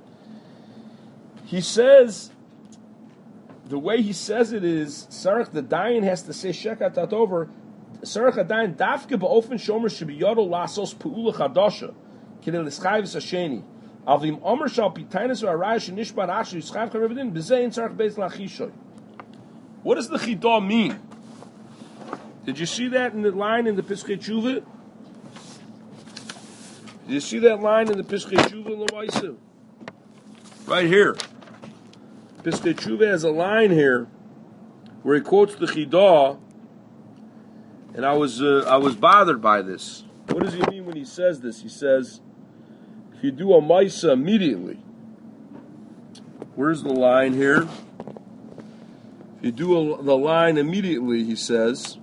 He says, the way he says it is, Sarach the Dayan has to say Shekat Tat over, Sarach the Dayan, Dafke Ba'ofen Shomer Shebiyodol Lasos Pu'ula Chadasha, Kidel Eschayvis Hasheni. Avim Omer Shal Pitainus Arayah Shenishbar Asher Yischav Charevedin, Bezein Sarach Beis Lachishoy. What does the Chidah mean? Did you see that in the line in the Pischei Tshuva? Did you see that line in the Pischei Tshuva in L'Maisa? Right here. Pischei Tshuva has a line here where he quotes the Chidah, and I was uh, I was bothered by this. What does he mean when he says this? He says, if you do a Maisa immediately, where's the line here? If you do a, the line immediately, he says,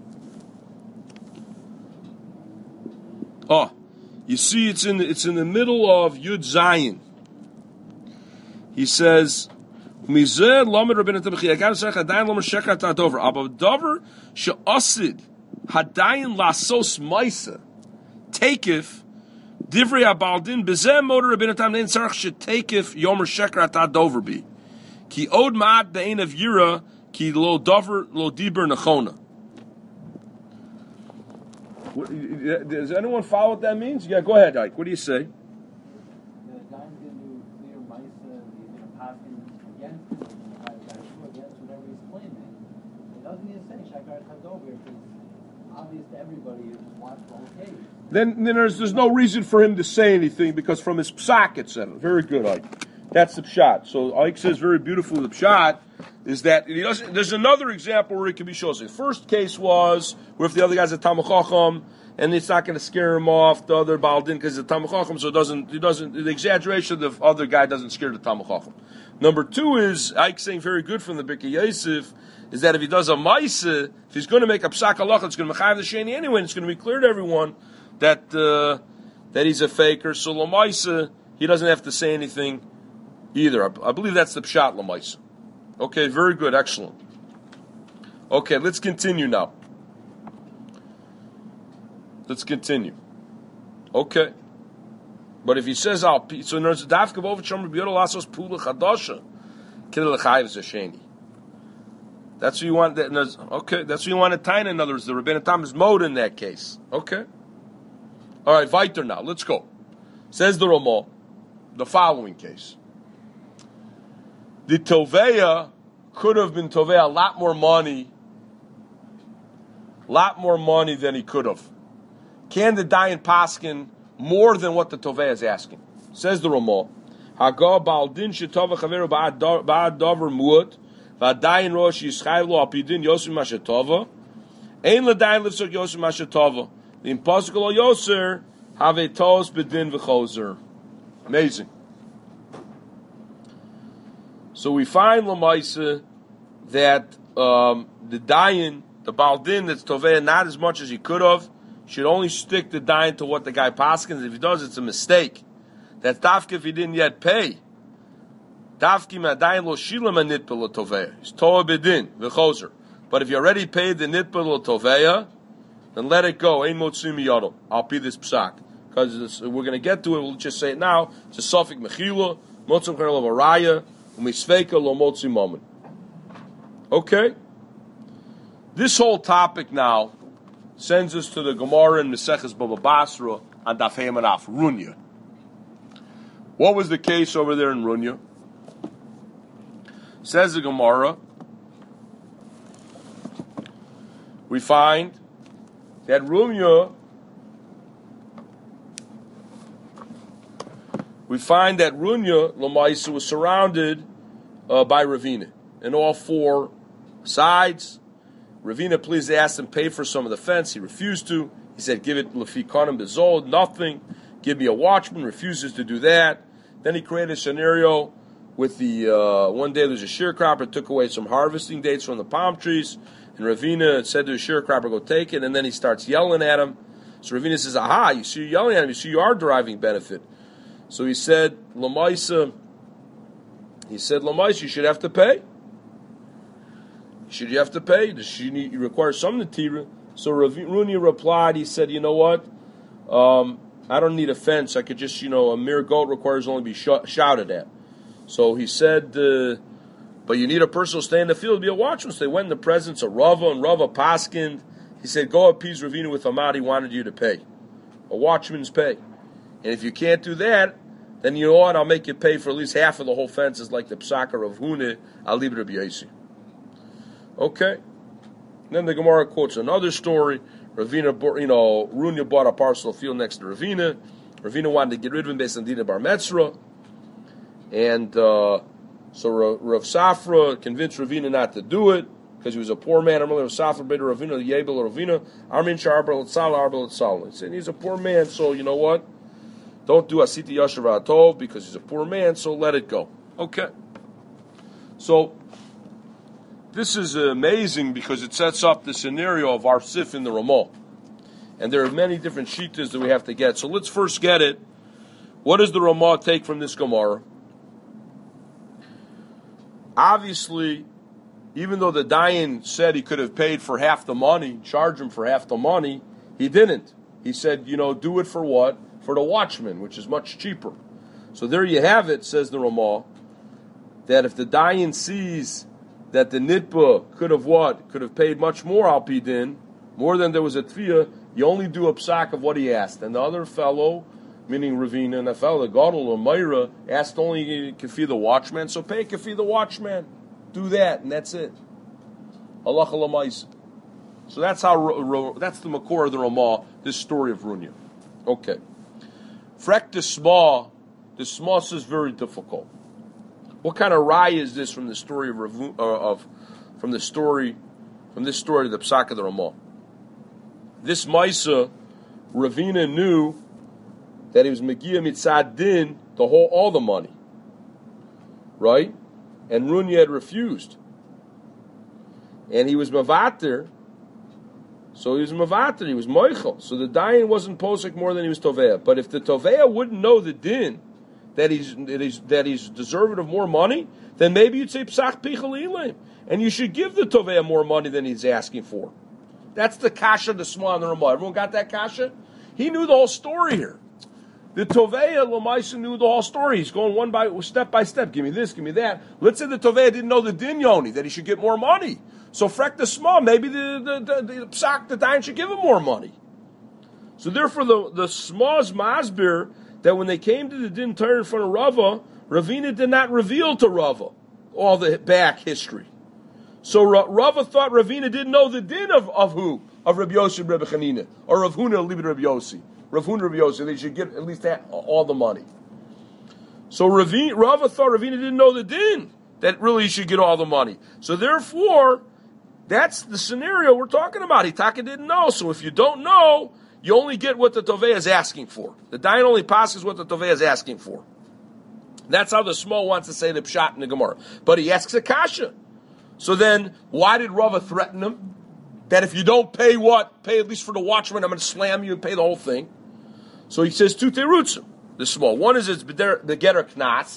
oh, you see, it's in the, it's in the middle of Yud Zayin. He says, "Mizeh lamed Rabbeinu Tabchi agam sarach hadayin lamed shekat adover abav dover she'asid hadayin lasos ma'isa takif divrei abaldin bezeh moder Rabbeinu Tam nein sarach shetakif yomer shekat adover bi ki od ma'at dein of yira ki lo dover lo diber nechona." Does anyone follow what that means? Yeah, go ahead, Ike. What do you say? Then, then there's there's no reason for him to say anything because from his psak it said it. Very good, Ike. That's the pshat. So Ike says very beautifully the pshat is that he doesn't. There's another example where it can be shown. The first case was where if the other guy's a Talmid Chacham and it's not going to scare him off the other Baldin because it's a Talmid Chacham, so it doesn't. It doesn't. The exaggeration of the other guy doesn't scare the Talmid Chacham. Number two is Ike saying very good from the Birkei Yosef is that if he does a Maisa, if he's going to make a psak halacha, it's going to mechayev the sheni anyway. And it's going to be clear to everyone that uh, that he's a faker. So Lamaisa, he doesn't have to say anything either. I, I believe that's the pshat Lamaisa. Okay, very good, excellent. Okay, let's continue now. Let's continue. Okay, but if he says I'll so there's dafka over chomer biyodol lasos pula chadasha kidel lechayev zesheni. That's what you want. That, okay, that's what you want to tie in. In other words, the Rabbeinu Tam is mode in that case. Okay. All right, weiter now. Let's go. Says the Ramah, the following case. The Toveya could have been Toveya a lot more money, lot more money than he could have. Can the Dayan paskin more than what the Toveya is asking? Says the Ramah, Haga baldin shetova chaveru ba'ad davar muat v'adayin rosh yishchayv lo apidin yosef mashetova ein l'dayin lifsok yosef mashetova. The impossible yoser have a tos bedin v'choser. Amazing. So we find Lamaisa that um, the dayan, the baldin that's toveh not as much as he could have, should only stick the dayan to what the guy paskins. If he does, it's a mistake. That's dafka if he didn't yet pay. Davki madayin lo shilam a nitpa l'toveya. He's toa bedin v'chozer. But if you already paid the nitpa l'toveya, then let it go. Ein motzim miyadol. I'll pay this psak. Because we're going to get to it, we'll just say it now. It's a suffix mechila, motzim kernel of araya, umisveika lo motzim moment. Okay? This whole topic now sends us to the Gemara in Maseches Baba Basra on Daf Hey Amud Aleph, Runya. What was the case over there in Runya? Says the Gemara, we find that Runya, we find that Runya, Lamaisa, was surrounded uh, by Ravina in all four sides. Ravina please asked him pay for some of the fence. He refused to. He said, give it lefi kanim bezol, nothing. Give me a watchman. Refuses to do that. Then he created a scenario with the, uh, one day there's a sharecropper, took away some harvesting dates from the palm trees, and Ravina said to the sharecropper, go take it, and then he starts yelling at him. So Ravina says, aha, you see you're yelling at him, you see you are deriving benefit. So he said, Lamaisa, he said, Lamaisa, you should have to pay. Should you have to pay? Does she need, you require some natira? So Ravina replied, he said, you know what? Um, I don't need a fence. I could just, you know, a mere goat requires only be sh- shouted at. So he said, uh, but you need a person to stay in the field to be a watchman. So they went in the presence of Rava, and Rava paskind. He said, go appease Ravina with Hamad. He wanted you to pay. A watchman's pay. And if you can't do that, then you know what? I'll make you pay for at least half of the whole fences, like the Psaka of Hune, I'll leave it Rabbi Yossi. Okay. Then the Gemara quotes another story. Ravina, you know, Runya bought a parcel of field next to Ravina. Ravina wanted to get rid of him based on Dina Bar Metzra. And uh, so Rav Safra convinced Ravina not to do it because he was a poor man. Rav Safra bid Ravina, the Yebel Ravina, Armin Sharbel Etzal, Arbel Etzal. He said he's a poor man, so you know what? Don't do Asiti Yasher V'Atov because he's a poor man, so let it go. Okay. So this is amazing because it sets up the scenario of our Sif in the Ramah. And there are many different shittas that we have to get. So let's first get it. What does the Ramah take from this Gemara? Obviously, even though the Dayan said he could have paid for half the money, charged him for half the money, he didn't. He said, you know, do it for what? For the watchman, which is much cheaper. So there you have it, says the Ramah, that if the Dayan sees that the Nitba could have what? Could have paid much more al pidin, more than there was a Tfiyah, you only do a psak of what he asked. And the other fellow, meaning Ravina, and the fellow, the Gadol or Meira, asked only Kafi the watchman, so pay Kafi the watchman. Do that, and that's it. Allah Alamais. So that's how, that's the Makor of the Ramah, this story of Runya. Okay. Frek the Sma, the Sma is very difficult. What kind of raya is this from the story of, Ravu, uh, of from the story, from this story of the Psak of the Ramah? This Maisa, Ravina knew that he was Megia Mitzad Din, the whole, all the money. Right? And Runya had refused. And he was Mavatir, so he was Mavatir, he was Moichel. So the Dayan wasn't Posek more than he was Tovea. But if the Tovea wouldn't know the Din, that he's, that he's, that he's deserving of more money, then maybe you'd say Psak Pichel Ilim. And you should give the Tovea more money than he's asking for. That's the Kasha, the Sma, and the Ramah. Everyone got that Kasha? He knew the whole story here. The Tovea, Lamaisa knew the whole story. He's going one by step by step. Give me this, give me that. Let's say the Tovea didn't know the Din Yoni, that he should get more money. So Frek the Sma, maybe the, the, the, the Psak, the Dayan should give him more money. So therefore the, the Sma's Masbir, that when they came to the Din Torah in front of Rava, Ravina did not reveal to Rava all the back history. So Rava thought Ravina didn't know the Din of, of who? Of Rabbi Yossi, Rabbi Chanina, or Rav Huna, Libid Rabbi Yossi. Rav Huna, Rabbi Yossi, they should get at least that, all the money. So Ravina, Rava thought Ravina didn't know the Din, that really he should get all the money. So therefore, that's the scenario we're talking about. Hitaka didn't know. So if you don't know, you only get what the Tovei is asking for. The Dayan only passes what the Tovei is asking for. That's how the Smo wants to say the Pshat in the Gemara. But he asks a Kasha. So then, why did Rava threaten him? That if you don't pay what? Pay at least for the watchman, I'm going to slam you and pay the whole thing. So he says two terutzim, the Smo. One is it's the Getter Knas,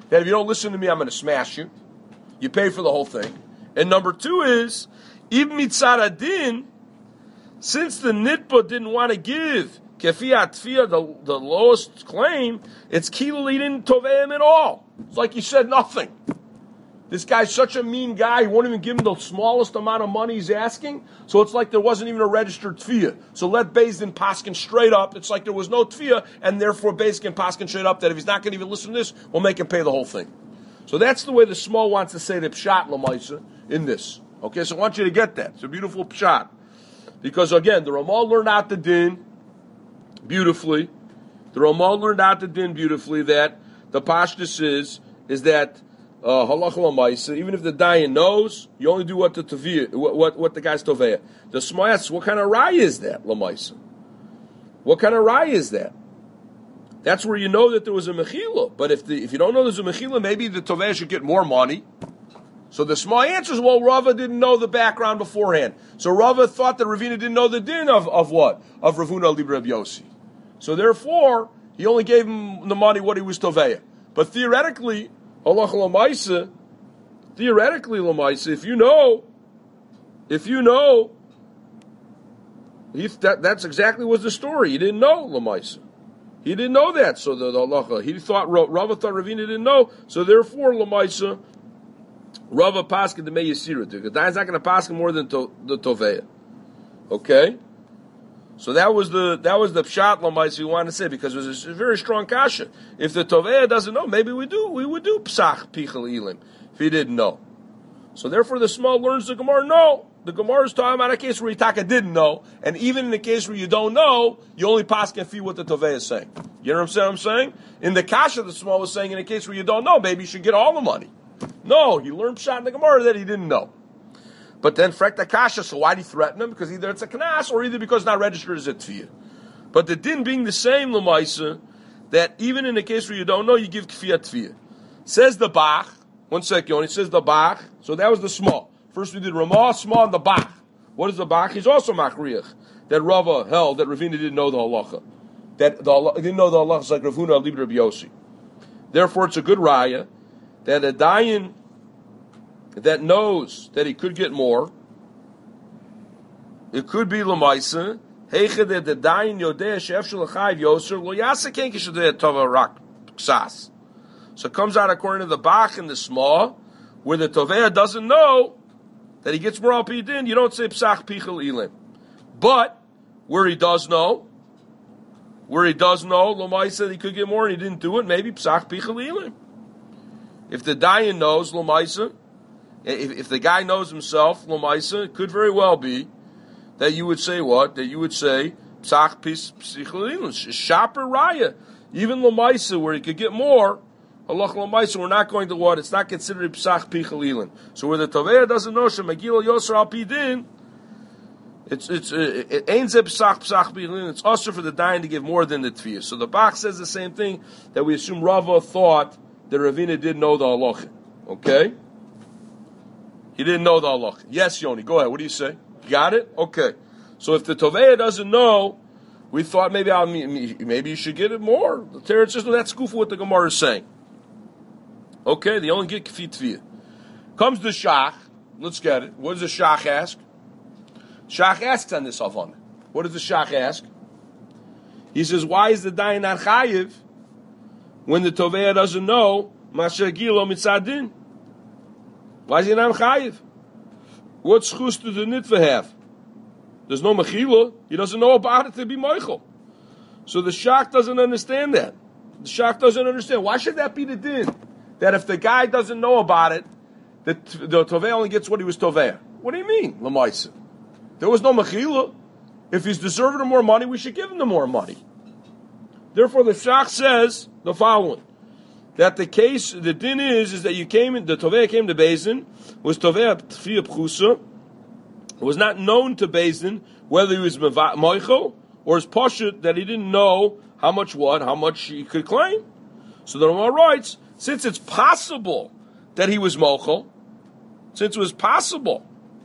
that if you don't listen to me, I'm going to smash you. You pay for the whole thing. And number two is, even mitzad adin, since the nitba didn't want to give kefiyat tfiyah, the, the lowest claim, it's kilul, he didn't tovei him at all. It's like he said nothing. This guy's such a mean guy, he won't even give him the smallest amount of money he's asking, so it's like there wasn't even a registered tfiyah. So let Beis Din paskin straight up, it's like there was no tfiyah, and therefore Beis Din paskin straight up that if he's not going to even listen to this, we'll make him pay the whole thing. So that's the way the small wants to say the pshat l'maisa in this. Okay, so I want you to get that. It's a beautiful pshat. Because again, the Ramal learned out the din beautifully. The Ramal learned out the din beautifully that the pashtus is, is that Uh, halacha l'maisa, even if the dayan knows, you only do what the taviyah, what, what what the guy's toveh. The smayas, what kind of raya is that l'maisa? What kind of raya is that? That's where you know that there was a mechila. But if the if you don't know there's a mechila, maybe the toveh should get more money. So the small answer is, well, Rava didn't know the background beforehand. So Rava thought that Ravina didn't know the din of, of what? Of Ravuna Libra of Yossi. So therefore, he only gave him the money what he was toveh. But theoretically, halacha l'maisa, theoretically l'maisa, if you know, if you know, he, that, that's exactly was the story. He didn't know l'maisa. He didn't know that. So the, the halacha, he thought, Rava thought Ravina didn't know. So therefore, l'maisa, Rava paskin the meyasira. The guy's not going to paskin more than to, the toveya. Okay. So that was the that was the pshat l'maisa we wanted to say, because it was a very strong kasha. If the toveya doesn't know, maybe we do we would do psach pichel ilim if he didn't know. So therefore, the small learns the Gemara. No, the Gemara is talking about a case where Yitaka didn't know, and even in the case where you don't know, you only pass can fee what the toveya is saying. You know what I'm saying? I'm saying in the kasha, the small was saying in a case where you don't know, maybe you should get all the money. No, he learned pshat in the Gemara that he didn't know. But then frekta kasha, so why did he threaten him? Because either it's a knas or either because it's not registered as a tfiyah. But the din being the same, l'maisa, that even in the case where you don't know, you give kfiyat tfiyah. Says the Bach, one second, he says the Bach, so that was the small. First we did Ramah, small, and the Bach. What is the Bach? He's also machriach. That Rava held that Ravina didn't know the halacha. That the he didn't know the halacha is like Ravuna Libra Rabbi Yossi. Therefore it's a good raya that a dayan that knows that he could get more, it could be l'maisa. Heicha that the dayan yodeh she'ef shel chayiv yoser lo yasaken kishadeh tova rak ksas. So it comes out according to the Bach and the Small, where the tovea doesn't know that he gets more al pi din. You don't say psach pichel ilim, but where he does know, where he does know, l'maisa that he could get more and he didn't do it, maybe psach pichel ilim. If the dayan knows l'maisa, if, if the guy knows himself l'maisa, it could very well be that you would say what? That you would say psach pichel ilim, shaper raya, even l'maisa where he could get more. Allah l'maisa, we're not going to what? It's not considered psach pichel ilim. So where the tovea doesn't know shemagil yoser al pi din, it's it's it ain't ze psach psach pichel ilim. It's also for the dayan to give more than the tefiyah. So the Bach says the same thing that we assume Rava thought that Ravina didn't know the halacha. Okay, he didn't know the halacha. Yes, Yoni, go ahead. What do you say? Got it? Okay. So if the tovea doesn't know, we thought maybe I'll, maybe you should get it more. The Teretz says, no, that's goof what the Gemara is saying. Okay, they only get kfi tviyah. Comes the shach. Let's get it. What does the shach ask? Shach asks on this avon. What does the shach ask? He says, why is the dayan not chayiv when the tovea doesn't know masher gilo mitzadin? Why is he not chayiv? What schus do the nitva have? There's no mechila. He doesn't know about it to be moichel. So the shach doesn't understand that. The shach doesn't understand. Why should that be the din? That if the guy doesn't know about it, the, the tovei only gets what he was tovei. What do you mean, l'maisa? There was no mechila. If he's deserving of more money, we should give him the more money. Therefore, the shach says the following: that the case, the din is, is that you came in, the tovei came to Beis Din, was tovei tfiyah pchusa, was not known to Beis Din whether he was moichel or his pashut that he didn't know how much what, how much he could claim. So the Rama writes, since it's possible that he was mochel, since it was possible,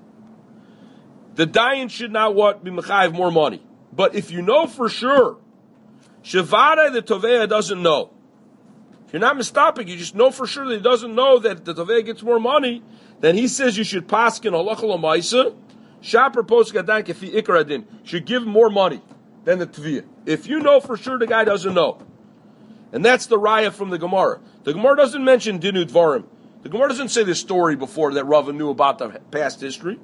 the dayan should not what be mechayiv more money. But if you know for sure, Shavada the tovea doesn't know, If you're not mistapik, you just know for sure that he doesn't know that the Tovei gets more money, then he says you should paskin halacha l'maisa, shaper post gadan kefi ikar adin, should give more money than the Tviyah. If you know for sure the guy doesn't know. And that's the raya from the Gemara. The Gemara doesn't mention Dinu Dvarim. The Gemara doesn't say this story before that Rava knew about the past history.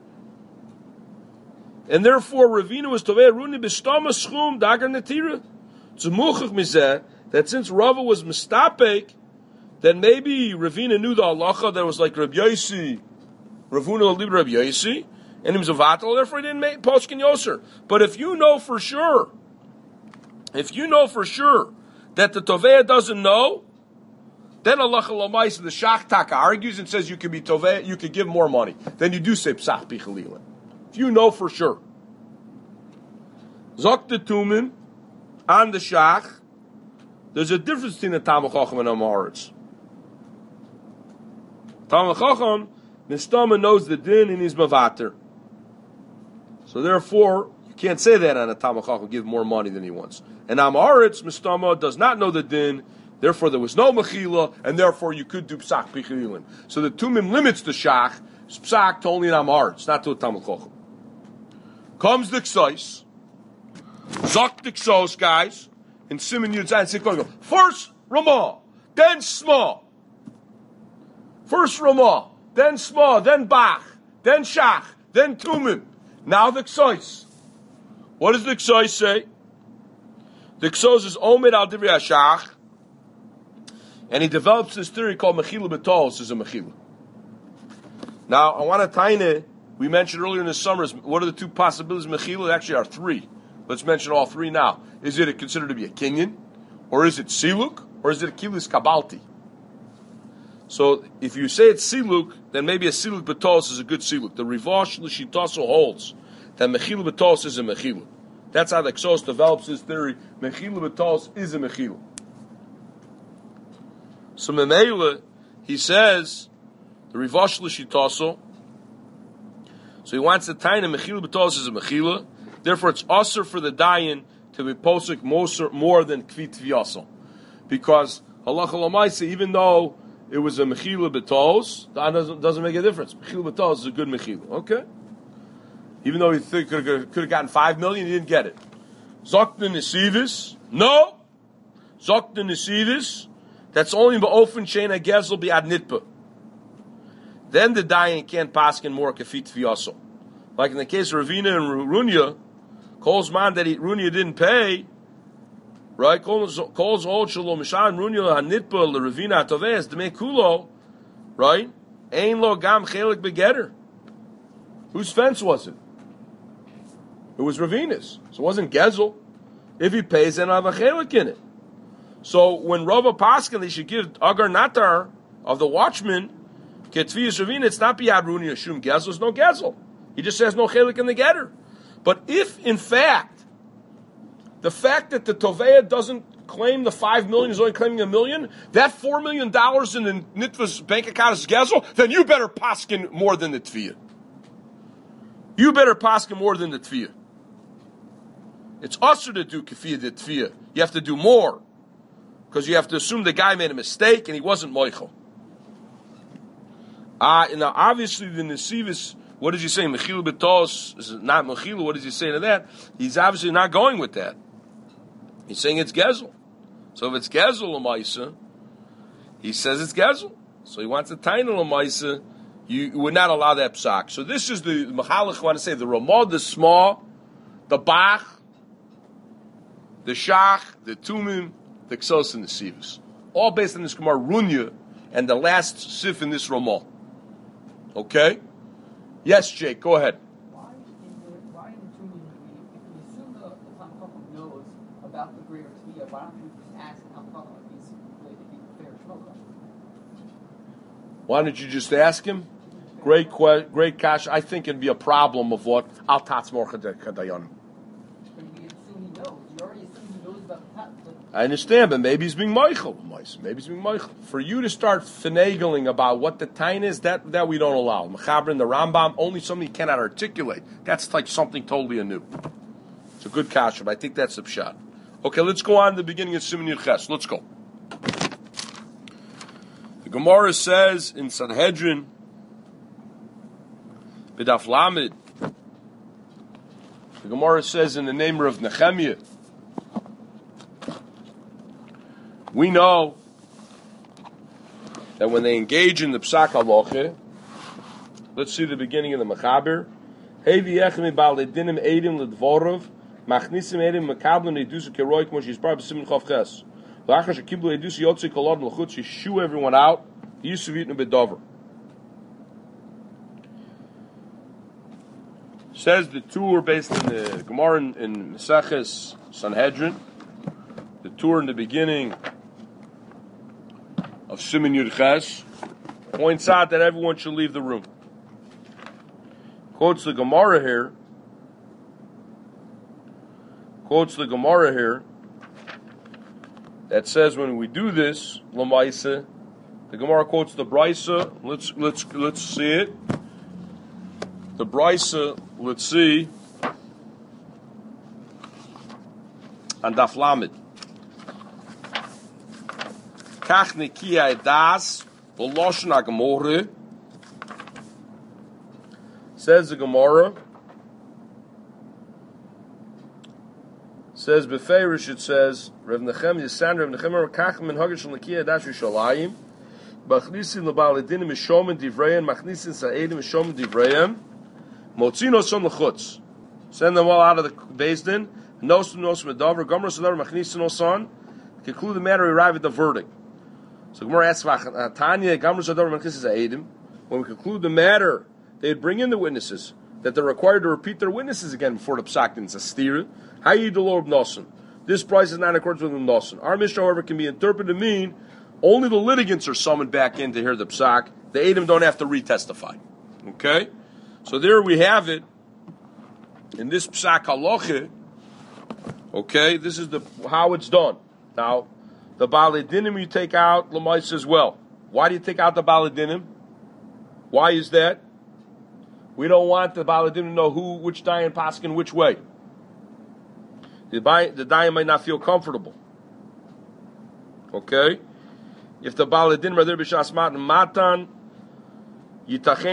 And therefore, Ravina was Tovei Runi b'stama schum dagar netira. It's a muchach mizeh that since Rava was mistapek, then maybe Ravina knew the halacha that was like Rabbi Yosi, Ravuna libra Rabbi Yosi, and he was a vatal, therefore he didn't make poskin yoser. But if you know for sure, if you know for sure that the Tovei doesn't know, then halacha l'maisa, the Shach Taka argues and says you could be Tovei, you could give more money. Then you do say psach bichalilin. If you know for sure. Zok the Tumin, on the Shach, there's a difference between the Talmud Chacham and Amoritz. Talmud Chacham, Mistama knows the din and he's Mavater. So therefore, you can't say that on a Talmud Chacham, give more money than he wants. And Amoritz, Mistama, does not know the din, therefore there was no Mechila, and therefore you could do Psach Bichalilin. So the Tumim limits the Shach, Psach to only an Amoritz, not to a Talmud Chacham. Comes the Ksois, Zok the Ksos, guys, in Simon Yud Zayin Sikon. First Ramah, then Small. First Ramah, then Small, then Bach, then Shach, then Tumim. Now the Ksois. What does the Ksois say? The Ksos is Omed al Divrei HaShach, and he develops this theory called Mechila B'Tos as a Mechila. Now, I want to tiny, we mentioned earlier in the summer, what are the two possibilities of Mechila? There actually are three. Let's mention all three now. Is it considered to be a Kinyan? Or is it Siluk? Or is it a Kilis Kabalti? So, if you say it's Siluk, then maybe a Siluk B'Tos is a good Siluk. The Rivosh L'Shitaso holds that Mechila B'Tos is a Mechila. That's how the Ksos develops his theory. Mechila B'Tos is a Mechila. So, Memela, he says, the Rivosh L'Shitaso, so he wants to tie in Mechila B'Tos is a Mechila. Therefore, it's usher for the dayan to be posik more than kvit v'yasel, because halacha l'maisa, even though it was a mechila b'tos, that doesn't, doesn't make a difference. Mechila b'tos is a good mechila, okay? Even though he could have gotten five million, he didn't get it. Zokta nesivis, no. Zokta nesivis, that's only ba'ofen shein hagezel bi'ad nitpa. Then the dayan can't paskin more kvit v'yasel. Like in the case of Ravina and Runya, calls man that he, Runya didn't pay, right? Calls old shalom mishan Runya hanitpa le Ravina atoves demei kulo, right? Ein lo gam chelik begetter. Whose fence was it? It was Ravina's. So it wasn't Gezel. If he pays, then I'll have a chelik in it. So when Rava Paskin, they should give Agar Natar of the watchman Ketviyas Ravina. It's not biyad Runya shum Gezel. It's no Gezel. He just says no chelik in the getter. But if, in fact, the fact that the Tovea doesn't claim the five million, is only claiming a million, that four million dollars in the Nitva's bank account is gezel, then you better paskin more than the Tviyah. You better paskin more than the Tviyah. It's usher to do kefiyah the Tviyah. You have to do more, because you have to assume the guy made a mistake and he wasn't moichel. Ah, uh, now obviously the Nesivis. What is he saying? Mechila b'tos is not mechila. What is he saying to that? He's obviously not going with that. He's saying it's gezel. So if it's gezel l'maisa, he says it's gezel. So he wants a tiny l'maisa. You would not allow that psak. So this is the machalach. I want to say the Ramah, the Small, the Bach, the Shach, the Tumim, the Ksos, and the Sivas. All based on this Gemara Runya and the last sif in this Ramah. Okay. Yes, Jake, go ahead. Why in the why in the Tumin, if we assume the the Talmud Chacham knows about the greater Tviyah, why don't we just ask the Talmud Chacham if he's really to be fair Shmuel? Why don't you just ask him? Great, que- great cash. I think it'd be a problem of what al tatz morcha kadayon. But we assume he knows. You already assume he knows about the tatz. I understand, but maybe he's being Michael. Maybe he's being Michael. For you to start finagling about what the tain is, that, that we don't allow. Mechaber and the Rambam, only something you cannot articulate. That's like something totally anew. It's a good kasha, but I think that's the pshat. Okay, let's go on to the beginning of Siman Yud Ches. Let's go. Gemara says in Sanhedrin, B'daf Lamed, the Gemara says in the name of Nehemiah, we know that when they engage in the Psak Halacha, let's see the beginning of the Mechaber. Hevi echem bal edinim edim ledvorov, machnisim edim mekablim edus keroy kmo shizbar b'simin chav ches. Lachar shekiblu edus yotzi kolad l'chutz, you shoo everyone out. Yisuv yitnu bedover. Says the tour based in the Gemara in, in Maseches Sanhedrin. The tour in the beginning of Siman Yud Ches points out that everyone should leave the room. Quotes the Gemara here. Quotes the Gemara here that says when we do this, Lamaisa, the Gemara quotes the Brisa. Let's let's let's see it. The Brisa, let's see. And Daf Lamed. Kach nekiya edas v'loshon haGemara. Says the Gemara. Says beferish. It says Rav Nechem Yisan Rav Nechem Kach min hagish nekiya edas Yishalayim. Machnisin lebal edinim mishomen divrayim. Machnisin sa'edim mishomen divrayim. Motzino son lechutz. Send them all out of the Beis Din. Nosum nosum medavar. Gomer sadavar machnisin osan. Conclude the matter. Arrive at the verdict. So Gemara asks, Tanya, Gomer sadavar machnisin sa'edim. When we conclude the matter, they bring in the witnesses that they're required to repeat their witnesses again before the psak. It's a stira. Hayi delor b'nosan. This price is not in accordance with the nosan. Our Mishnah, however, can be interpreted to mean only the litigants are summoned back in to hear the psak. The edim don't have to retestify. Okay. So there we have it. In this psak halacha, okay, this is the how it's done. Now, the baladinim you take out lemais as well. Why do you take out the baladinim? Why is that? We don't want the baladinim to know who, which dayan paskin which way. The the dayan might not feel comfortable. Okay, if the baladinim are there b'shas matan matan. Maybe the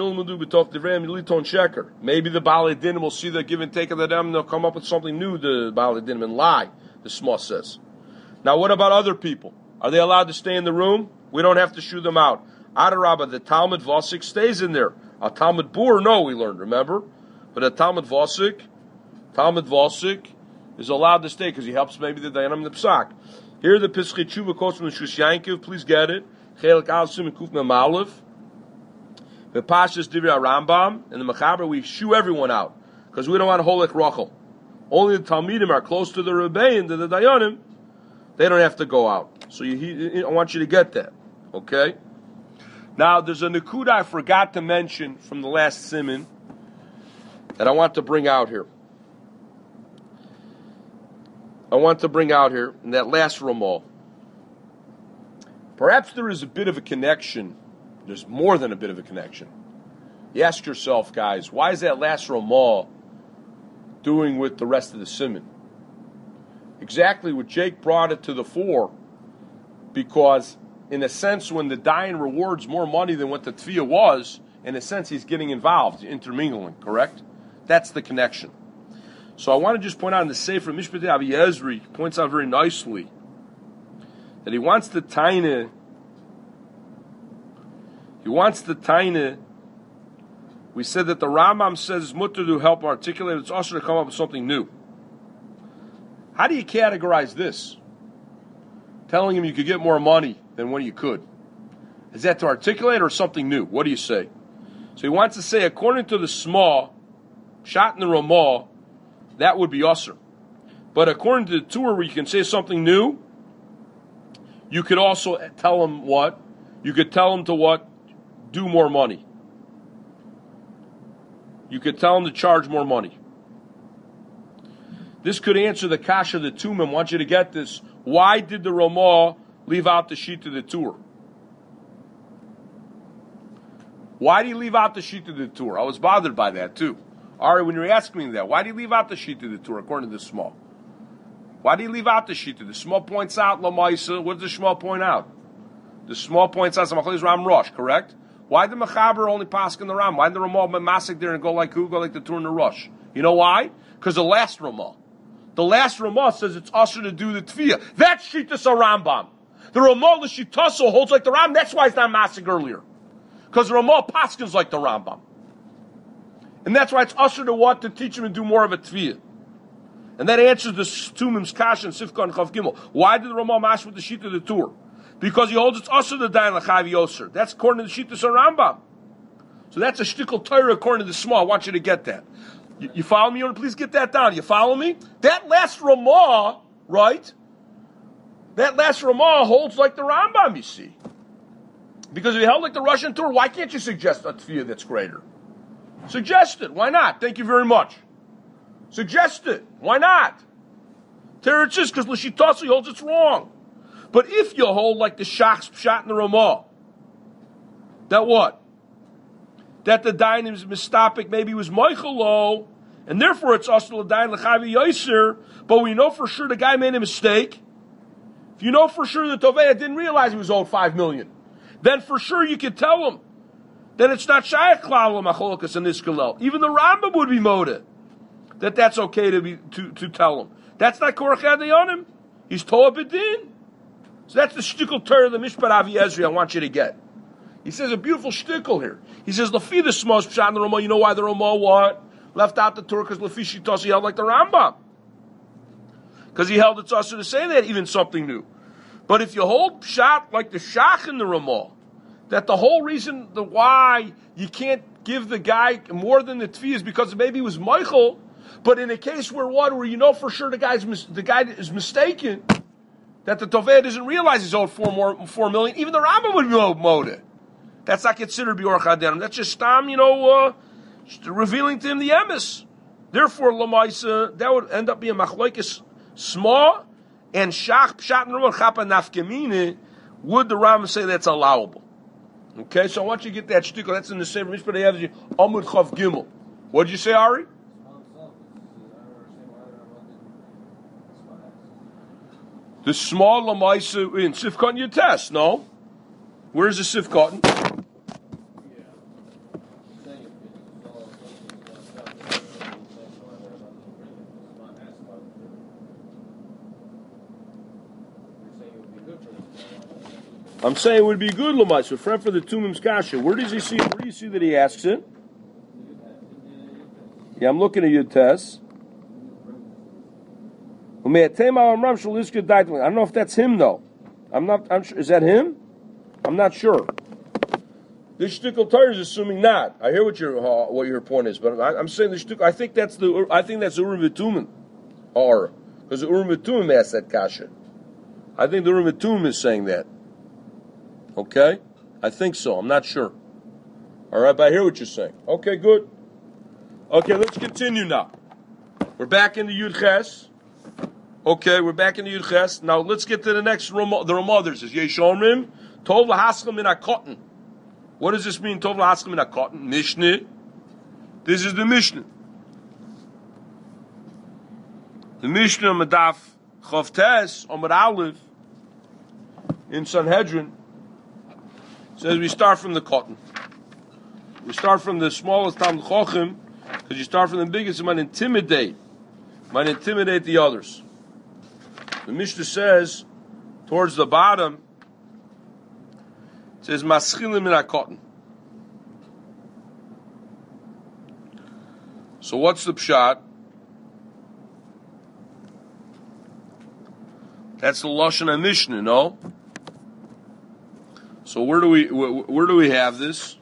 Baalei Dinim will see the give and take of the them and they'll come up with something new, the Baalei Dinim, and lie, the Small says. Now what about other people? Are they allowed to stay in the room? We don't have to shoo them out. Adarabba, the Talmud Vosik stays in there. A Talmud Bur, no, we learned, remember? But a Talmud Vosik, Talmud Vosik is allowed to stay because he helps maybe the Dayanim and the Psak. Here the Pischei Tshuva quotes from the Shus Yankiv, please get it. Chelik Al Sim and Kuf Memalev. The Pashas Divrei Rambam and the Mechaber, we shoo everyone out because we don't want Holek Rachel. Only the Talmidim are close to the Rebbein, to the Dayanim. They don't have to go out. So you, he, I want you to get that. Okay? Now, there's a Nakuda I forgot to mention from the last Siman that I want to bring out here. I want to bring out here in that last Ramah. Perhaps there is a bit of a connection. There's more than a bit of a connection. You ask yourself, guys, why is that last Ramah doing with the rest of the Siman? Exactly what Jake brought it to the fore, because in a sense, when the Dayan rewards more money than what the Tefillah was, in a sense, he's getting involved, intermingling, correct? That's the connection. So I want to just point out in the Sefer Mishpatei Avi Ezri, he points out very nicely that he wants the Taina He wants the taina. We said that the Rambam says it's mutter to help articulate. It's also to come up with something new. How do you categorize this? Telling him you could get more money than when you could. Is that to articulate or something new? What do you say? So he wants to say, according to the small, shot in the Ramah, that would be usher. But according to the tour where you can say something new, you could also tell him what? You could tell him to what? Do more money. You could tell him to charge more money. This could answer the kasha of the Tumim. I want you to get this. Why did the Ramah leave out the sheet of the tour? Why did he leave out the sheet of the tour? I was bothered by that too. Ari, when you're asking me that, why did he leave out the sheet of the tour according to the small? Why did he leave out the sheet of the small? Points out Lamaisa. What does the small point out? The small point says Machlokes Ram Rosh, correct? Why did Mechaber only pass in the Ram? Why did the Ramah masik there and go like who? Go like the Tur and the Rosh? You know why? Because the last Ramah. The last Ramah says it's usher to do the Tfiyah. That's Shitas Rambam. The Ramah L'Shitaso holds like the Ram. That's why it's not masik earlier. Because the Ramah paskins like the Rambam. And that's why it's usher to what? To teach him and do more of a Tfiyah. And that answers the Tumim's Kash and Sifka and Chav Gimel. Why did the Ramah mash with the Shita of the Tur? Because he holds it's usher to die in L'Chavi Yoser. That's according to the Shitas Rambam. So that's a shtickle Torah according to the Small. I want you to get that. You, you follow me? Please get that down. You follow me? That last Ramah, right? That last Ramah holds like the Rambam, you see. Because if you held like the Russian Tur, why can't you suggest a Tfiyah that's greater? Suggest it. Why not? Thank you very much. Suggest it. Why not? Teretz is because L'Shitasu holds it's wrong. But if you hold like the Shach's Pshat in the Ramah, that what? That the Dayanim is mistapik, maybe it was Michaelo, and therefore it's also the Dayan L'Chavi Yoser, but we know for sure the guy made a mistake. If you know for sure that Tovei didn't realize he was owed five million, then for sure you could tell him. Then it's not Shayach Klal Macholokas and Iskalel. Even the Rambam would be moda that that's okay to be to, to tell him. That's not Korach Adayonim. He's Toa B'din. So that's the shtickle Torah of the Mishpat Avi Ezri I want you to get. He says a beautiful shtickle here. He says, Lafi the Smos Pshat in the Ramah. You know why the Ramah what? Left out the Torah because Lafi Shitos he held like the Rambam. Because he held it's also to say that, even something new. But if you hold Pshat like the Shach in the Ramah, that the whole reason the why you can't give the guy more than the Tfi is because maybe he was Michael, but in a case where what, where you know for sure the guy's the guy is mistaken, that the Tovei doesn't realize he's owed four more four million, even the Rambam would be moda. That's not considered Bior Chadenim. That's just Stam, you know, uh, revealing to him the emes. Therefore, Lamaisa, that would end up being Machlokes Small and Shach Pshat and Ramah Chapa Nafkamine. Would the Rambam say that's allowable? Okay, so I want you to get that shtickle. That's in the same Mishpat Hayavzi Amud Chav Gimel. What did you say, Ari? The small Lamaisa in Sifkot you test, no? Where's the Sifkot? I'm saying it would be good, Lamaisa, friend for the Tumim's Kasha. Where does he see? Where do you see that he asks it? Yeah, I'm looking at your test. I don't know if that's him though. I'm not. I'm sure. Is that him? I'm not sure. This shtickle Torah is assuming not. I hear what your uh, what your point is, but I, I'm saying the shtickle. I think that's the. I think that's Urim V'Tumim, or because the Urim V'Tumim asked that kasha. I think the Urim V'Tumim is saying that. Okay, I think so. I'm not sure. All right, but I hear what you're saying. Okay, good. Okay, let's continue now. We're back in the Yud Ches. Okay, we're back in the Yud Ches. Now let's get to the next Ramah. The Ramah there says, Yesh Omrim, Tov L'Haschel Min HaKotten. What does this mean, Tov L'Haschel Min HaKotten? Mishnah. This is the Mishnah. The Mishnah Medaf Chavtes Omar Aleph in Sanhedrin says we start from the cotton. We start from the smallest Talmid Chacham because you start from the biggest. It might intimidate, might intimidate the others. The Mishnah says, towards the bottom, it says, Maschilim min HaKotten. So what's the pshat? That's the Lashon HaMishnah, no? So where do we, where, where do we have this?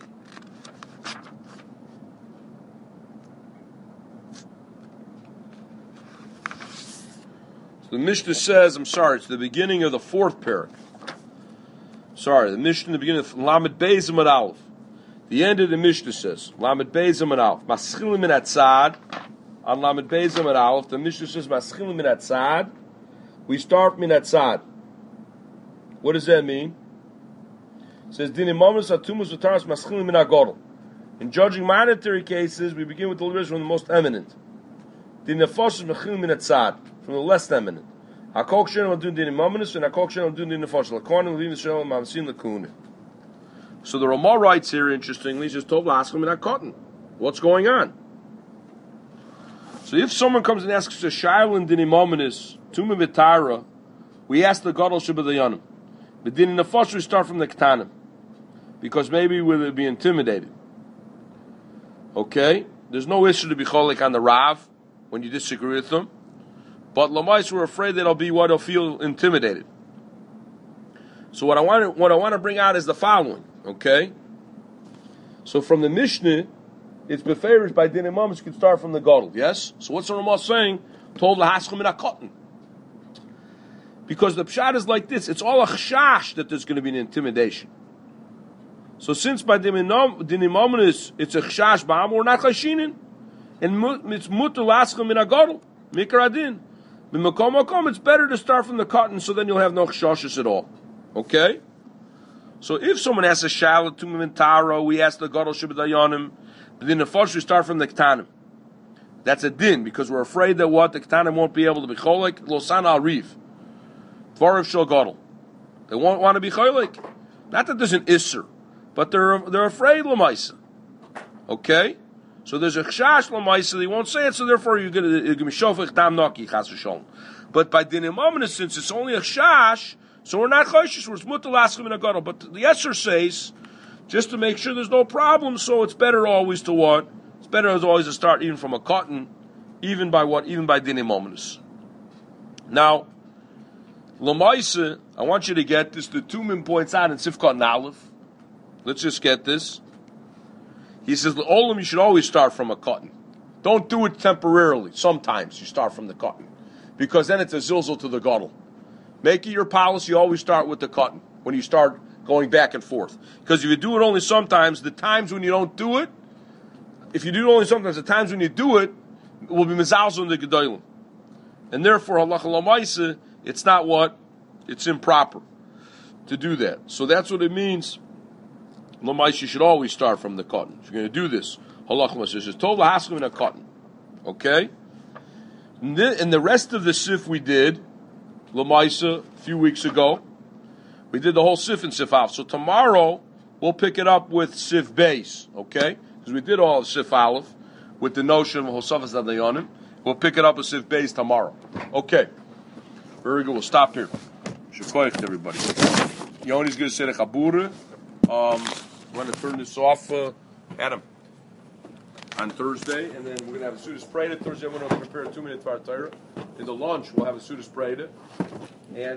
The Mishnah says, I'm sorry, it's the beginning of the fourth parak. Sorry, the Mishnah, the beginning of Lamed Beis Amud Aleph. The end of the Mishnah says, Lamed Beis Amud Aleph. Maschilim min Atzad. On Lamed Beis Amud Aleph, the Mishnah says, Maschilim min Atzad. We start min Atzad. What does that mean? It says, Dinim Mamas Atumus V'Taras Maschilim min Agodol. In judging monetary cases, we begin with the liberation from the most eminent. Dinim Nefashos Maschilim min Atzad. From the less eminent. Hakok she'en l'dun din imaminus and hakok she'en l'dun din nefesh l'korn l'din Yisrael mamsin l'kuna. So the Ramah writes here, interestingly, he says, Tov l'haschem min hakotten. What's going on? So if someone comes and asks a shailin din imaminus, tumim v'tara, we ask the gadol shebadayanim. But din nefesh we start from the ketanim, because maybe we'll be intimidated. Okay, there's no issue to be cholik on the Rav when you disagree with them, but lamais we're afraid that I'll be what I'll feel intimidated. So what I want to, what I want to bring out is the following. Okay, so from the Mishnah, it's beferish by din imamis could start from the gadol. Yes. So what's the Ramah saying? Told l'haschem min hakotten. Because the pshat is like this: it's all a chashash that there's going to be an intimidation. So since by din imamis it's a chashash ba'am, we're not chashinin, and it's muter l'haschem min hagadol mikra adin. B'makom makom, it's better to start from the cotton, so then you'll have no chashashis at all. Okay. So if someone asks a shalat to Mintaro, we ask the gadol shebadayanim, but then the first we start from the ketanim. That's a din, because we're afraid that what the ketanim won't be able to be cholik losan al riv, dvarav shel gadol. They won't want to be cholik. Not that there's an isser, but they're they're afraid lamaisa. Okay, so there's a chash lamaisa. They won't say it, so therefore you're going to you're going to be shofech tam naki chas v'sholom. But by din imaminus, since it's only a chash, so we're not choshish, we're mutal l'haschem min hagadol. But the Yetzer says, just to make sure there's no problem, so it's better always to what? It's better as always to start even from a cotton, even by what? Even by din imaminus. Now, l'maisa, I want you to get this. The Tumim points out in Sifkat and Aleph. Let's just get this. He says, the olam, you should always start from a cotton. Don't do it temporarily. Sometimes you start from the cotton, because then it's a zilzal to the gadol. Make it your policy, always start with the cotton when you start going back and forth. Because if you do it only sometimes, the times when you don't do it, if you do it only sometimes, the times when you do it, it will be mezalzel in the gedolim. And therefore, halacha l'maisa, it's not what? It's improper to do that. So that's what it means. L'maisa, you should always start from the cotton. If you're going to do this, halacha l'maisa, it says, tov l'haschem in a cotton. Okay? And the, and the rest of the sif we did, L'maisa, a few weeks ago. We did the whole Sif and Sif Aleph. So tomorrow, we'll pick it up with Sif Beis, okay? Because we did all of Sif Aleph with the notion of Hosafas Adayonim. We'll pick it up with Sif Beis tomorrow. Okay. Very good. We'll stop here. Shakoyach to everybody. Yoni's going to say the Chabura. Um, I'm going to turn this off, uh, Adam, on Thursday, and then we're going to have a Sudas Preda. Thursday, I'm going to prepare a two-minute Torah. In the lunch, we'll have a Sudas Preda. And